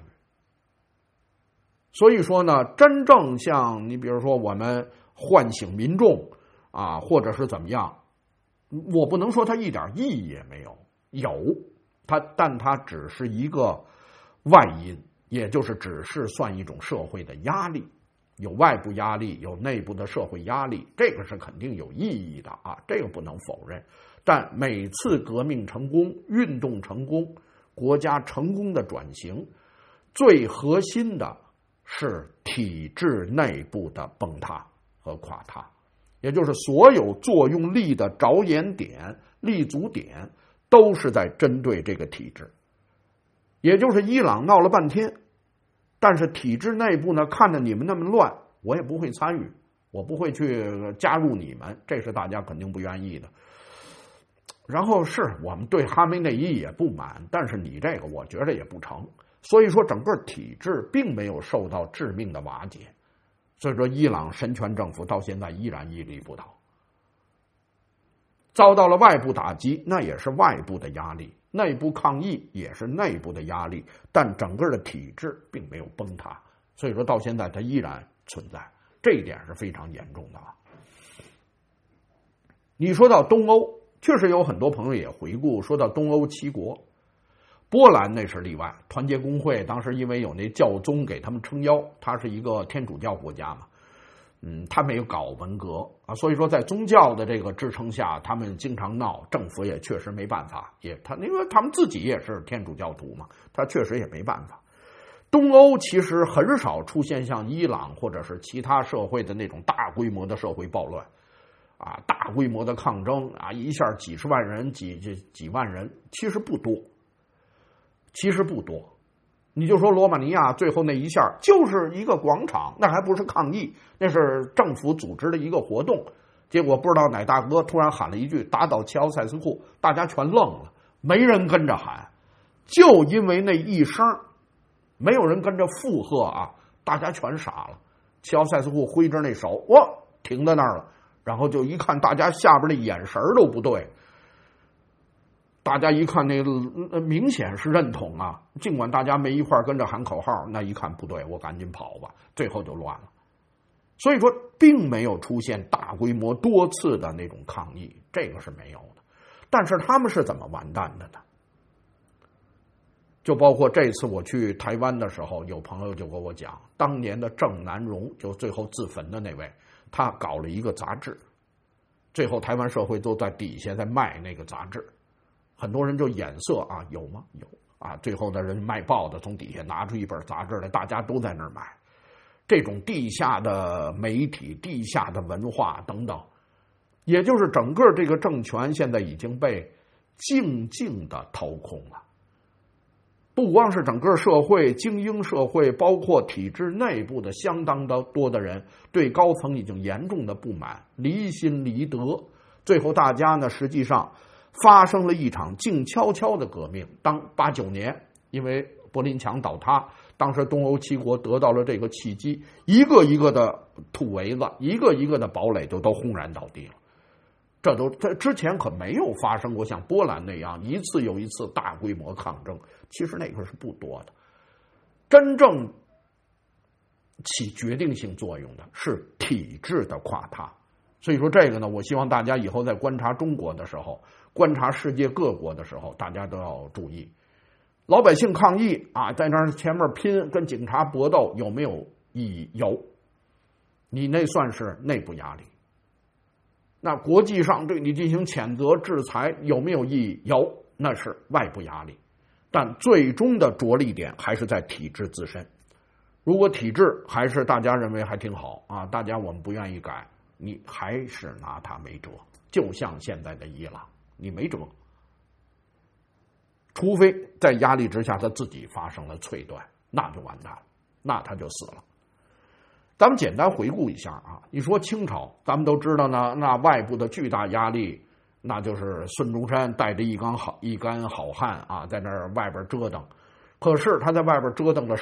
所以说呢，真正像你比如说我们唤醒民众或者是怎么样，我不能说它一点意义也没有，但它只是一个外因，也就是只是算一种社会的压力，有外部压力，有内部的社会压力，这个是肯定有意义的这个不能否认。但每次革命成功、运动成功、国家成功的转型，最核心的是体制内部的崩塌和垮塌，也就是所有作用力的着眼点、立足点都是在针对这个体制。也就是伊朗闹了半天，但是体制内部呢，看着你们那么乱，我也不会参与，我不会去加入你们，这是大家肯定不愿意的。然后是我们对哈梅内伊也不满，但是你这个我觉得也不成。所以说整个体制并没有受到致命的瓦解，所以说伊朗神权政府到现在依然屹立不倒，遭到了外部打击，那也是外部的压力，内部抗议也是内部的压力，但整个的体制并没有崩塌，所以说到现在它依然存在，这一点是非常严重的你说到东欧，确实有很多朋友也回顾，说到东欧7国，波兰那是例外，团结工会当时因为有那教宗给他们撑腰，他是一个天主教国家嘛，他没有搞文革所以说在宗教的这个支撑下，他们经常闹，政府也确实没办法，因为他们自己也是天主教徒嘛，他确实也没办法。东欧其实很少出现像伊朗或者是其他社会的那种大规模的社会暴乱大规模的抗争一下几十万人、几万人，其实不多。你就说罗马尼亚最后那一下就是一个广场，那还不是抗议，那是政府组织的一个活动，结果不知道哪大哥突然喊了一句打倒齐奥塞斯库，大家全愣了，没人跟着喊，就因为那一声，没有人跟着附和大家全傻了。齐奥塞斯库挥着那手停在那儿了，然后就一看大家下边的眼神都不对，大家一看那个明显是认同尽管大家没一块跟着喊口号，那一看不对，我赶紧跑吧，最后就乱了。所以说并没有出现大规模多次的那种抗议，这个是没有的。但是他们是怎么完蛋的呢？就包括这次我去台湾的时候，有朋友就跟我讲，当年的郑南榕，就最后自焚的那位，他搞了一个杂志，最后台湾社会都在底下在卖那个杂志，很多人就眼色有吗？有最后的人卖报的从底下拿出一本杂志来，大家都在那儿买。这种地下的媒体、地下的文化等等，也就是整个这个政权现在已经被静静的掏空了。不光是整个社会、精英社会，包括体制内部的相当的多的人，对高层已经严重的不满，离心离德。最后大家呢，实际上发生了一场静悄悄的革命。当89年，因为柏林墙倒塌， 当时东欧七国得到了这个契机，一个一个的土围子，一个一个的堡垒就都轰然倒地了。这之前可没有发生过像波兰那样一次又一次大规模抗争，其实那个是不多的。真正起决定性作用的是体制的垮塌。所以说这个呢，我希望大家以后在观察中国的时候，观察世界各国的时候，大家都要注意，老百姓抗议啊，在那前面拼，跟警察搏斗有没有意义？有，你那算是内部压力。那国际上对你进行谴责制裁有没有意义？有，那是外部压力。但最终的着力点还是在体制自身。如果体制还是大家认为还挺好啊，大家我们不愿意改，你还是拿它没辙。就像现在的伊朗，你没辙，除非在压力之下他自己发生了脆断，那就完蛋了，那他就死了。咱们简单回顾一下啊，你说清朝，咱们都知道呢，那外部的巨大压力，那就是孙中山带着一干好汉啊，在那外边折腾。可是他在外边折腾了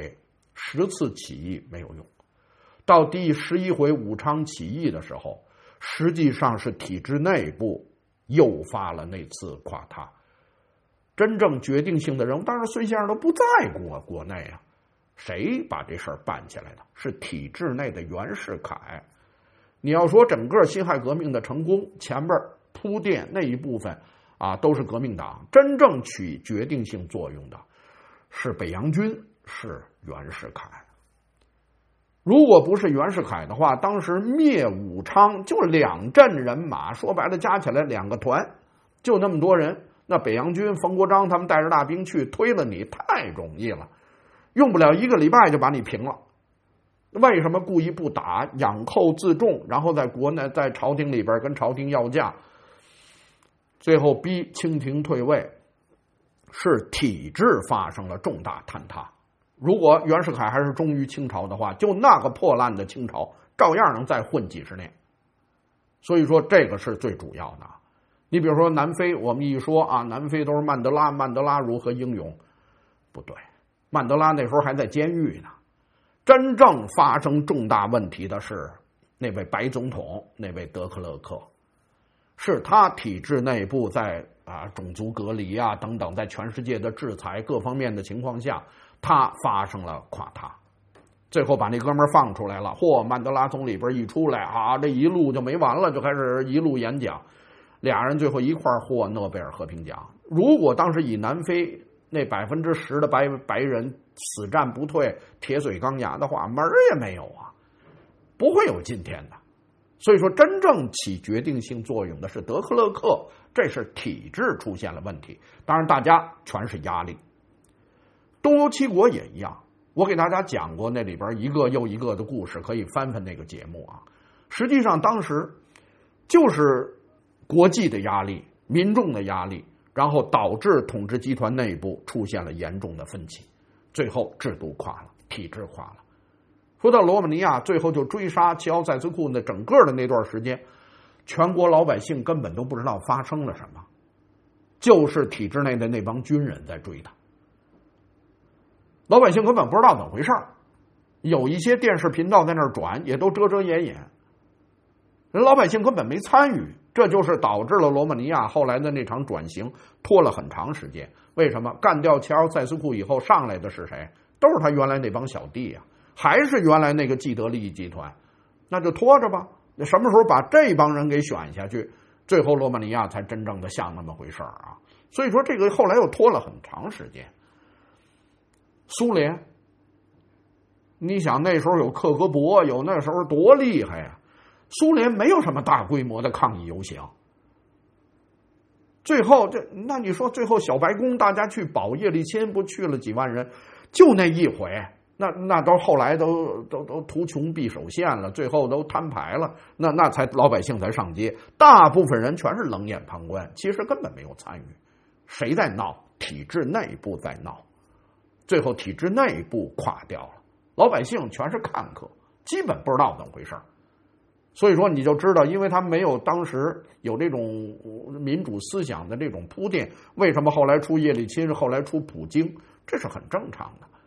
10次起义没有用，到第11回武昌起义的时候，实际上是体制内部诱发了那次垮塌。真正决定性的人物，当然孙先生都不在国内啊。谁把这事儿办起来的？是体制内的袁世凯。你要说整个辛亥革命的成功，前边铺垫那一部分啊，都是革命党。真正起决定性作用的是北洋军，是袁世凯。如果不是袁世凯的话，当时灭武昌就2阵人马，说白了加起来2个团，就那么多人。那北洋军冯国璋他们带着大兵去推了你，太容易了。用不了1个礼拜就把你平了，为什么故意不打，养寇自重，然后在国内在朝廷里边跟朝廷要价，最后逼清廷退位？是体制发生了重大坍塌。如果袁世凯还是忠于清朝的话，就那个破烂的清朝照样能再混几10年。所以说这个是最主要的。你比如说南非，我们一说啊，南非都是曼德拉如何英勇，不对，曼德拉那时候还在监狱呢。真正发生重大问题的是那位白总统，那位德克勒克，是他体制内部在种族隔离啊等等，在全世界的制裁各方面的情况下，他发生了垮塌。最后把那哥们儿放出来了，曼德拉从里边一出来啊，这一路就没完了，就开始一路演讲，俩人最后一块获诺贝尔和平奖。如果当时以南非那10%的白人死战不退、铁嘴钢牙的话，门儿也没有啊，不会有今天的。所以说，真正起决定性作用的是德克勒克，这是体制出现了问题。当然，大家全是压力。东欧七国也一样，我给大家讲过那里边一个又一个的故事，可以翻翻那个节目啊。实际上，当时就是国际的压力、民众的压力，然后导致统治集团内部出现了严重的分歧，最后制度垮了，体制垮了。说到罗马尼亚，最后就追杀齐奥塞斯库的整个的那段时间，全国老百姓根本都不知道发生了什么，就是体制内的那帮军人在追他，老百姓根本不知道怎么回事。有一些电视频道在那儿转，也都遮遮掩掩，人老百姓根本没参与。这就是导致了罗马尼亚后来的那场转型拖了很长时间。为什么？干掉齐奥塞斯库以后上来的是谁？都是他原来那帮小弟啊，还是原来那个既得利益集团，那就拖着吧。什么时候把这帮人给选下去，最后罗马尼亚才真正的像那么回事啊。所以说这个后来又拖了很长时间。苏联，你想那时候有克格勃，有那时候多厉害呀。苏联没有什么大规模的抗议游行，最后那你说最后小白宫大家去保叶利钦，不去了几万人，就那一回，那都后来都图穷匕首现了，最后都摊牌了，那才老百姓才上街，大部分人全是冷眼旁观，其实根本没有参与。谁在闹？体制内部在闹，最后体制内部垮掉了，老百姓全是看客，基本不知道怎么回事。所以说你就知道，因为他没有当时有这种民主思想的这种铺垫，为什么后来出叶利钦，后来出普京，这是很正常的。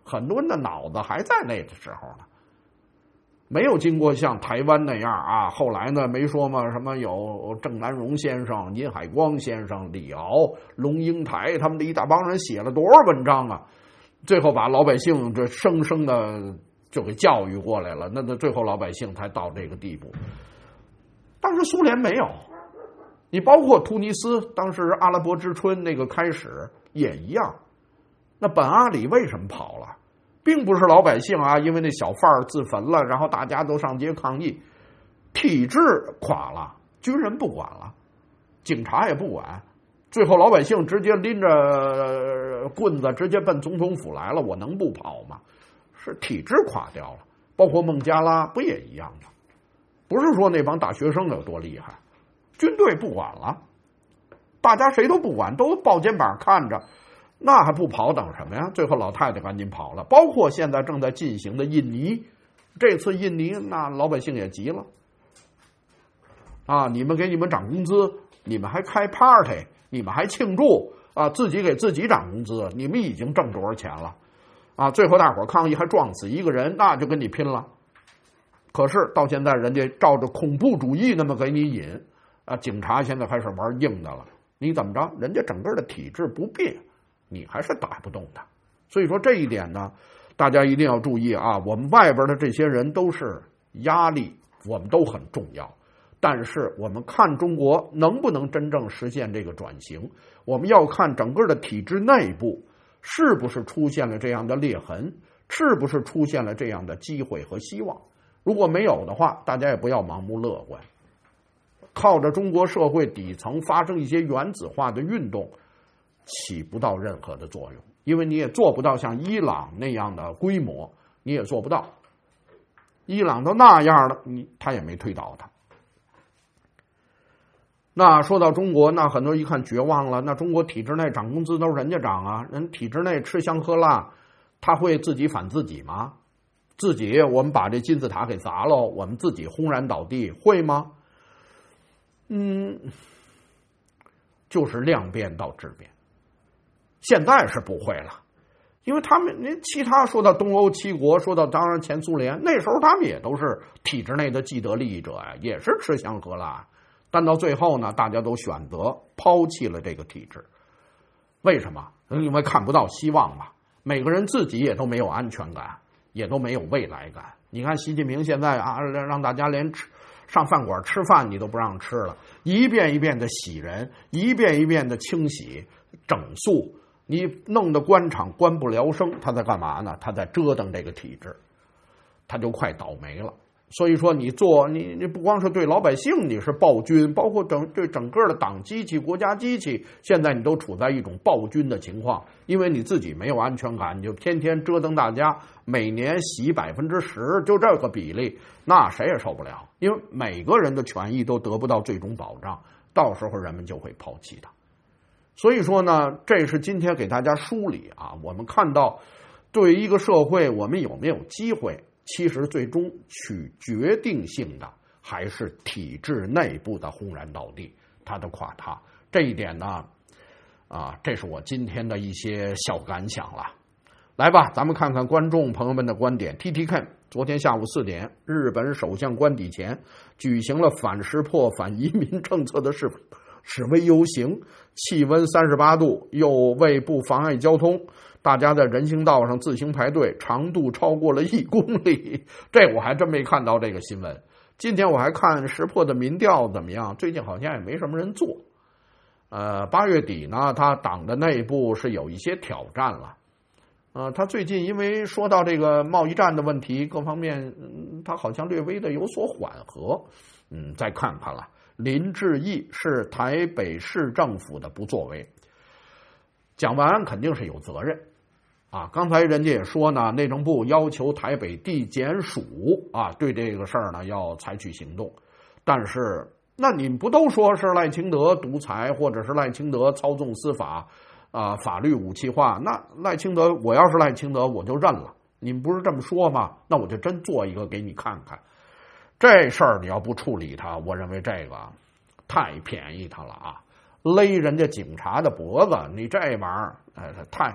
很多人的脑子还在那个时候呢，没有经过像台湾那样啊。后来呢，没说嘛，什么有郑南榕先生、殷海光先生、李敖、龙应台他们的一大帮人写了多少文章啊，最后把老百姓这生生的就给教育过来了，那最后老百姓才到这个地步。当时苏联没有，你包括突尼斯，当时阿拉伯之春那个开始也一样。那本阿里为什么跑了？并不是老百姓啊，因为那小贩儿自焚了，然后大家都上街抗议，体制垮了，军人不管了，警察也不管，最后老百姓直接拎着棍子直接奔总统府来了，我能不跑吗？是体制垮掉了。包括孟加拉不也一样吗？不是说那帮大学生有多厉害，军队不管了，大家谁都不管，都抱肩膀看着，那还不跑等什么呀？最后老太太赶紧跑了。包括现在正在进行的印尼，这次印尼那老百姓也急了啊！你们给你们涨工资，你们还开 party， 你们还庆祝啊，自己给自己涨工资，你们已经挣多少钱了啊？最后大伙抗议还撞死一个人，那就跟你拼了。可是到现在人家照着恐怖主义那么给你引啊，警察现在开始玩硬的了，你怎么着？人家整个的体制不变，你还是打不动的。所以说这一点呢，大家一定要注意啊！我们外边的这些人都是压力，我们都很重要。但是我们看中国能不能真正实现这个转型，我们要看整个的体制内部是不是出现了这样的裂痕，是不是出现了这样的机会和希望。如果没有的话，大家也不要盲目乐观。靠着中国社会底层发生一些原子化的运动，起不到任何的作用，因为你也做不到像伊朗那样的规模，你也做不到。伊朗都那样了，他也没推倒他。那说到中国，那很多人一看绝望了，那中国体制内涨工资都是人家涨啊，人体制内吃香喝辣，他会自己反自己吗？自己我们把这金字塔给砸了，我们自己轰然倒地，会吗？就是量变到质变。现在是不会了，因为他们其他说到东欧七国，说到当然前苏联，那时候他们也都是体制内的既得利益者呀，也是吃香喝辣。但到最后呢，大家都选择抛弃了这个体制。为什么？因为看不到希望嘛。每个人自己也都没有安全感，也都没有未来感。你看习近平现在啊，让大家连上饭馆吃饭你都不让吃了，一遍一遍的洗人，一遍一遍的清洗整肃，你弄得官场官不聊生，他在干嘛呢？他在折腾这个体制，他就快倒霉了。所以说你不光是对老百姓你是暴君，包括对整个的党机器、国家机器，现在你都处在一种暴君的情况，因为你自己没有安全感，你就天天折腾大家，每年洗10%，就这个比例，那谁也受不了，因为每个人的权益都得不到最终保障，到时候人们就会抛弃他。所以说呢，这是今天给大家梳理啊，我们看到对于一个社会我们有没有机会，其实最终取决定性的还是体制内部的轰然倒地，它的垮塌。这一点呢，这是我今天的一些小感想了。来吧，咱们看看观众朋友们的观点。TTK 昨天下午4点，日本首相官邸前举行了反识破、反移民政策的示威游行，气温38度，又为不妨碍交通，大家在人行道上自行排队，长度超过了1公里。这我还真没看到这个新闻。今天我还看识破的民调怎么样，最近好像也没什么人做。8月底呢，他党的内部是有一些挑战了。他最近因为说到这个贸易战的问题，各方面他好像略微的有所缓和。再看看了。林志毅是台北市政府的不作为，蒋万安肯定是有责任啊。刚才人家也说呢，内政部要求台北地检署对这个事儿呢要采取行动，但是那你们不都说是赖清德独裁，或者是赖清德操纵司法法律武器化？那赖清德，我要是赖清德我就认了，你们不是这么说吗？那我就真做一个给你看看。这事儿你要不处理他，我认为这个太便宜他了啊！勒人家警察的脖子，你这玩意儿，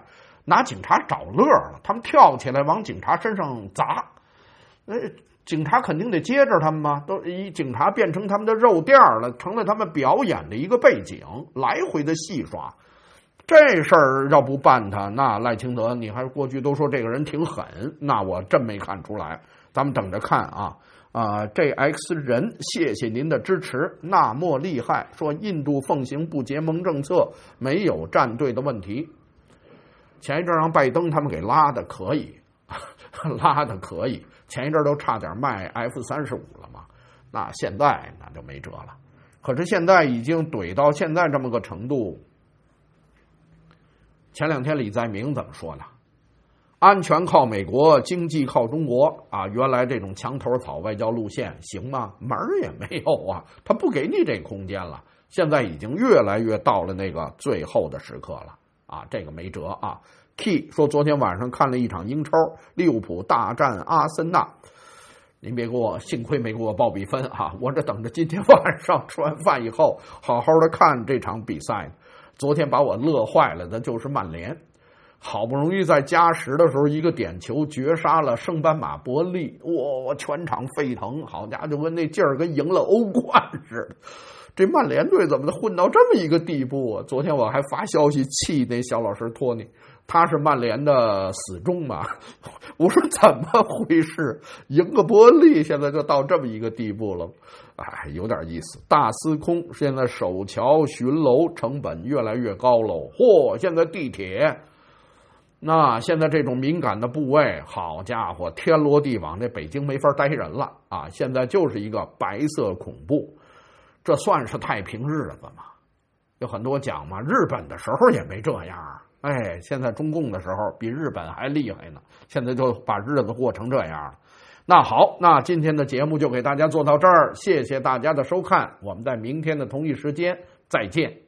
拿警察找乐了，他们跳起来往警察身上砸，警察肯定得接着他们嘛，都以警察变成他们的肉垫了，成了他们表演的一个背景，来回的戏耍。这事儿要不办他，那赖清德你还过去都说这个人挺狠，那我真没看出来，咱们等着看啊。JX 人，谢谢您的支持。那么厉害，说印度奉行不结盟政策，没有站队的问题。前一阵让拜登他们给拉的可以，拉的可以。前一阵都差点卖 F-35了嘛，那现在那就没辙了。可是现在已经怼到现在这么个程度。前两天李在明怎么说的？安全靠美国，经济靠中国啊！原来这种墙头草外交路线行吗？门儿也没有啊！他不给你这空间了。现在已经越来越到了那个最后的时刻了啊！这个没辙啊。Key 说昨天晚上看了一场英超，利物浦大战阿森纳。您别给我，幸亏没给我报比分啊！我这等着今天晚上吃完饭以后，好好的看这场比赛。昨天把我乐坏了的就是曼联。好不容易在加时的时候一个点球绝杀了圣班马伯利，哇，全场沸腾，好家伙，就跟那劲儿跟赢了欧冠似的。这曼联队怎么混到这么一个地步啊？昨天我还发消息气那小老师托尼，他是曼联的死忠嘛。我说怎么回事？赢个伯利现在就到这么一个地步了，哎，有点意思。大司空现在守桥巡楼成本越来越高喽，嚯，现在地铁。那现在这种敏感的部位，好家伙，天罗地网，这北京没法待人了啊！现在就是一个白色恐怖，这算是太平日子吗？有很多讲嘛，日本的时候也没这样，哎，现在中共的时候比日本还厉害呢，现在就把日子过成这样了。那好，那今天的节目就给大家做到这儿，谢谢大家的收看，我们在明天的同一时间再见。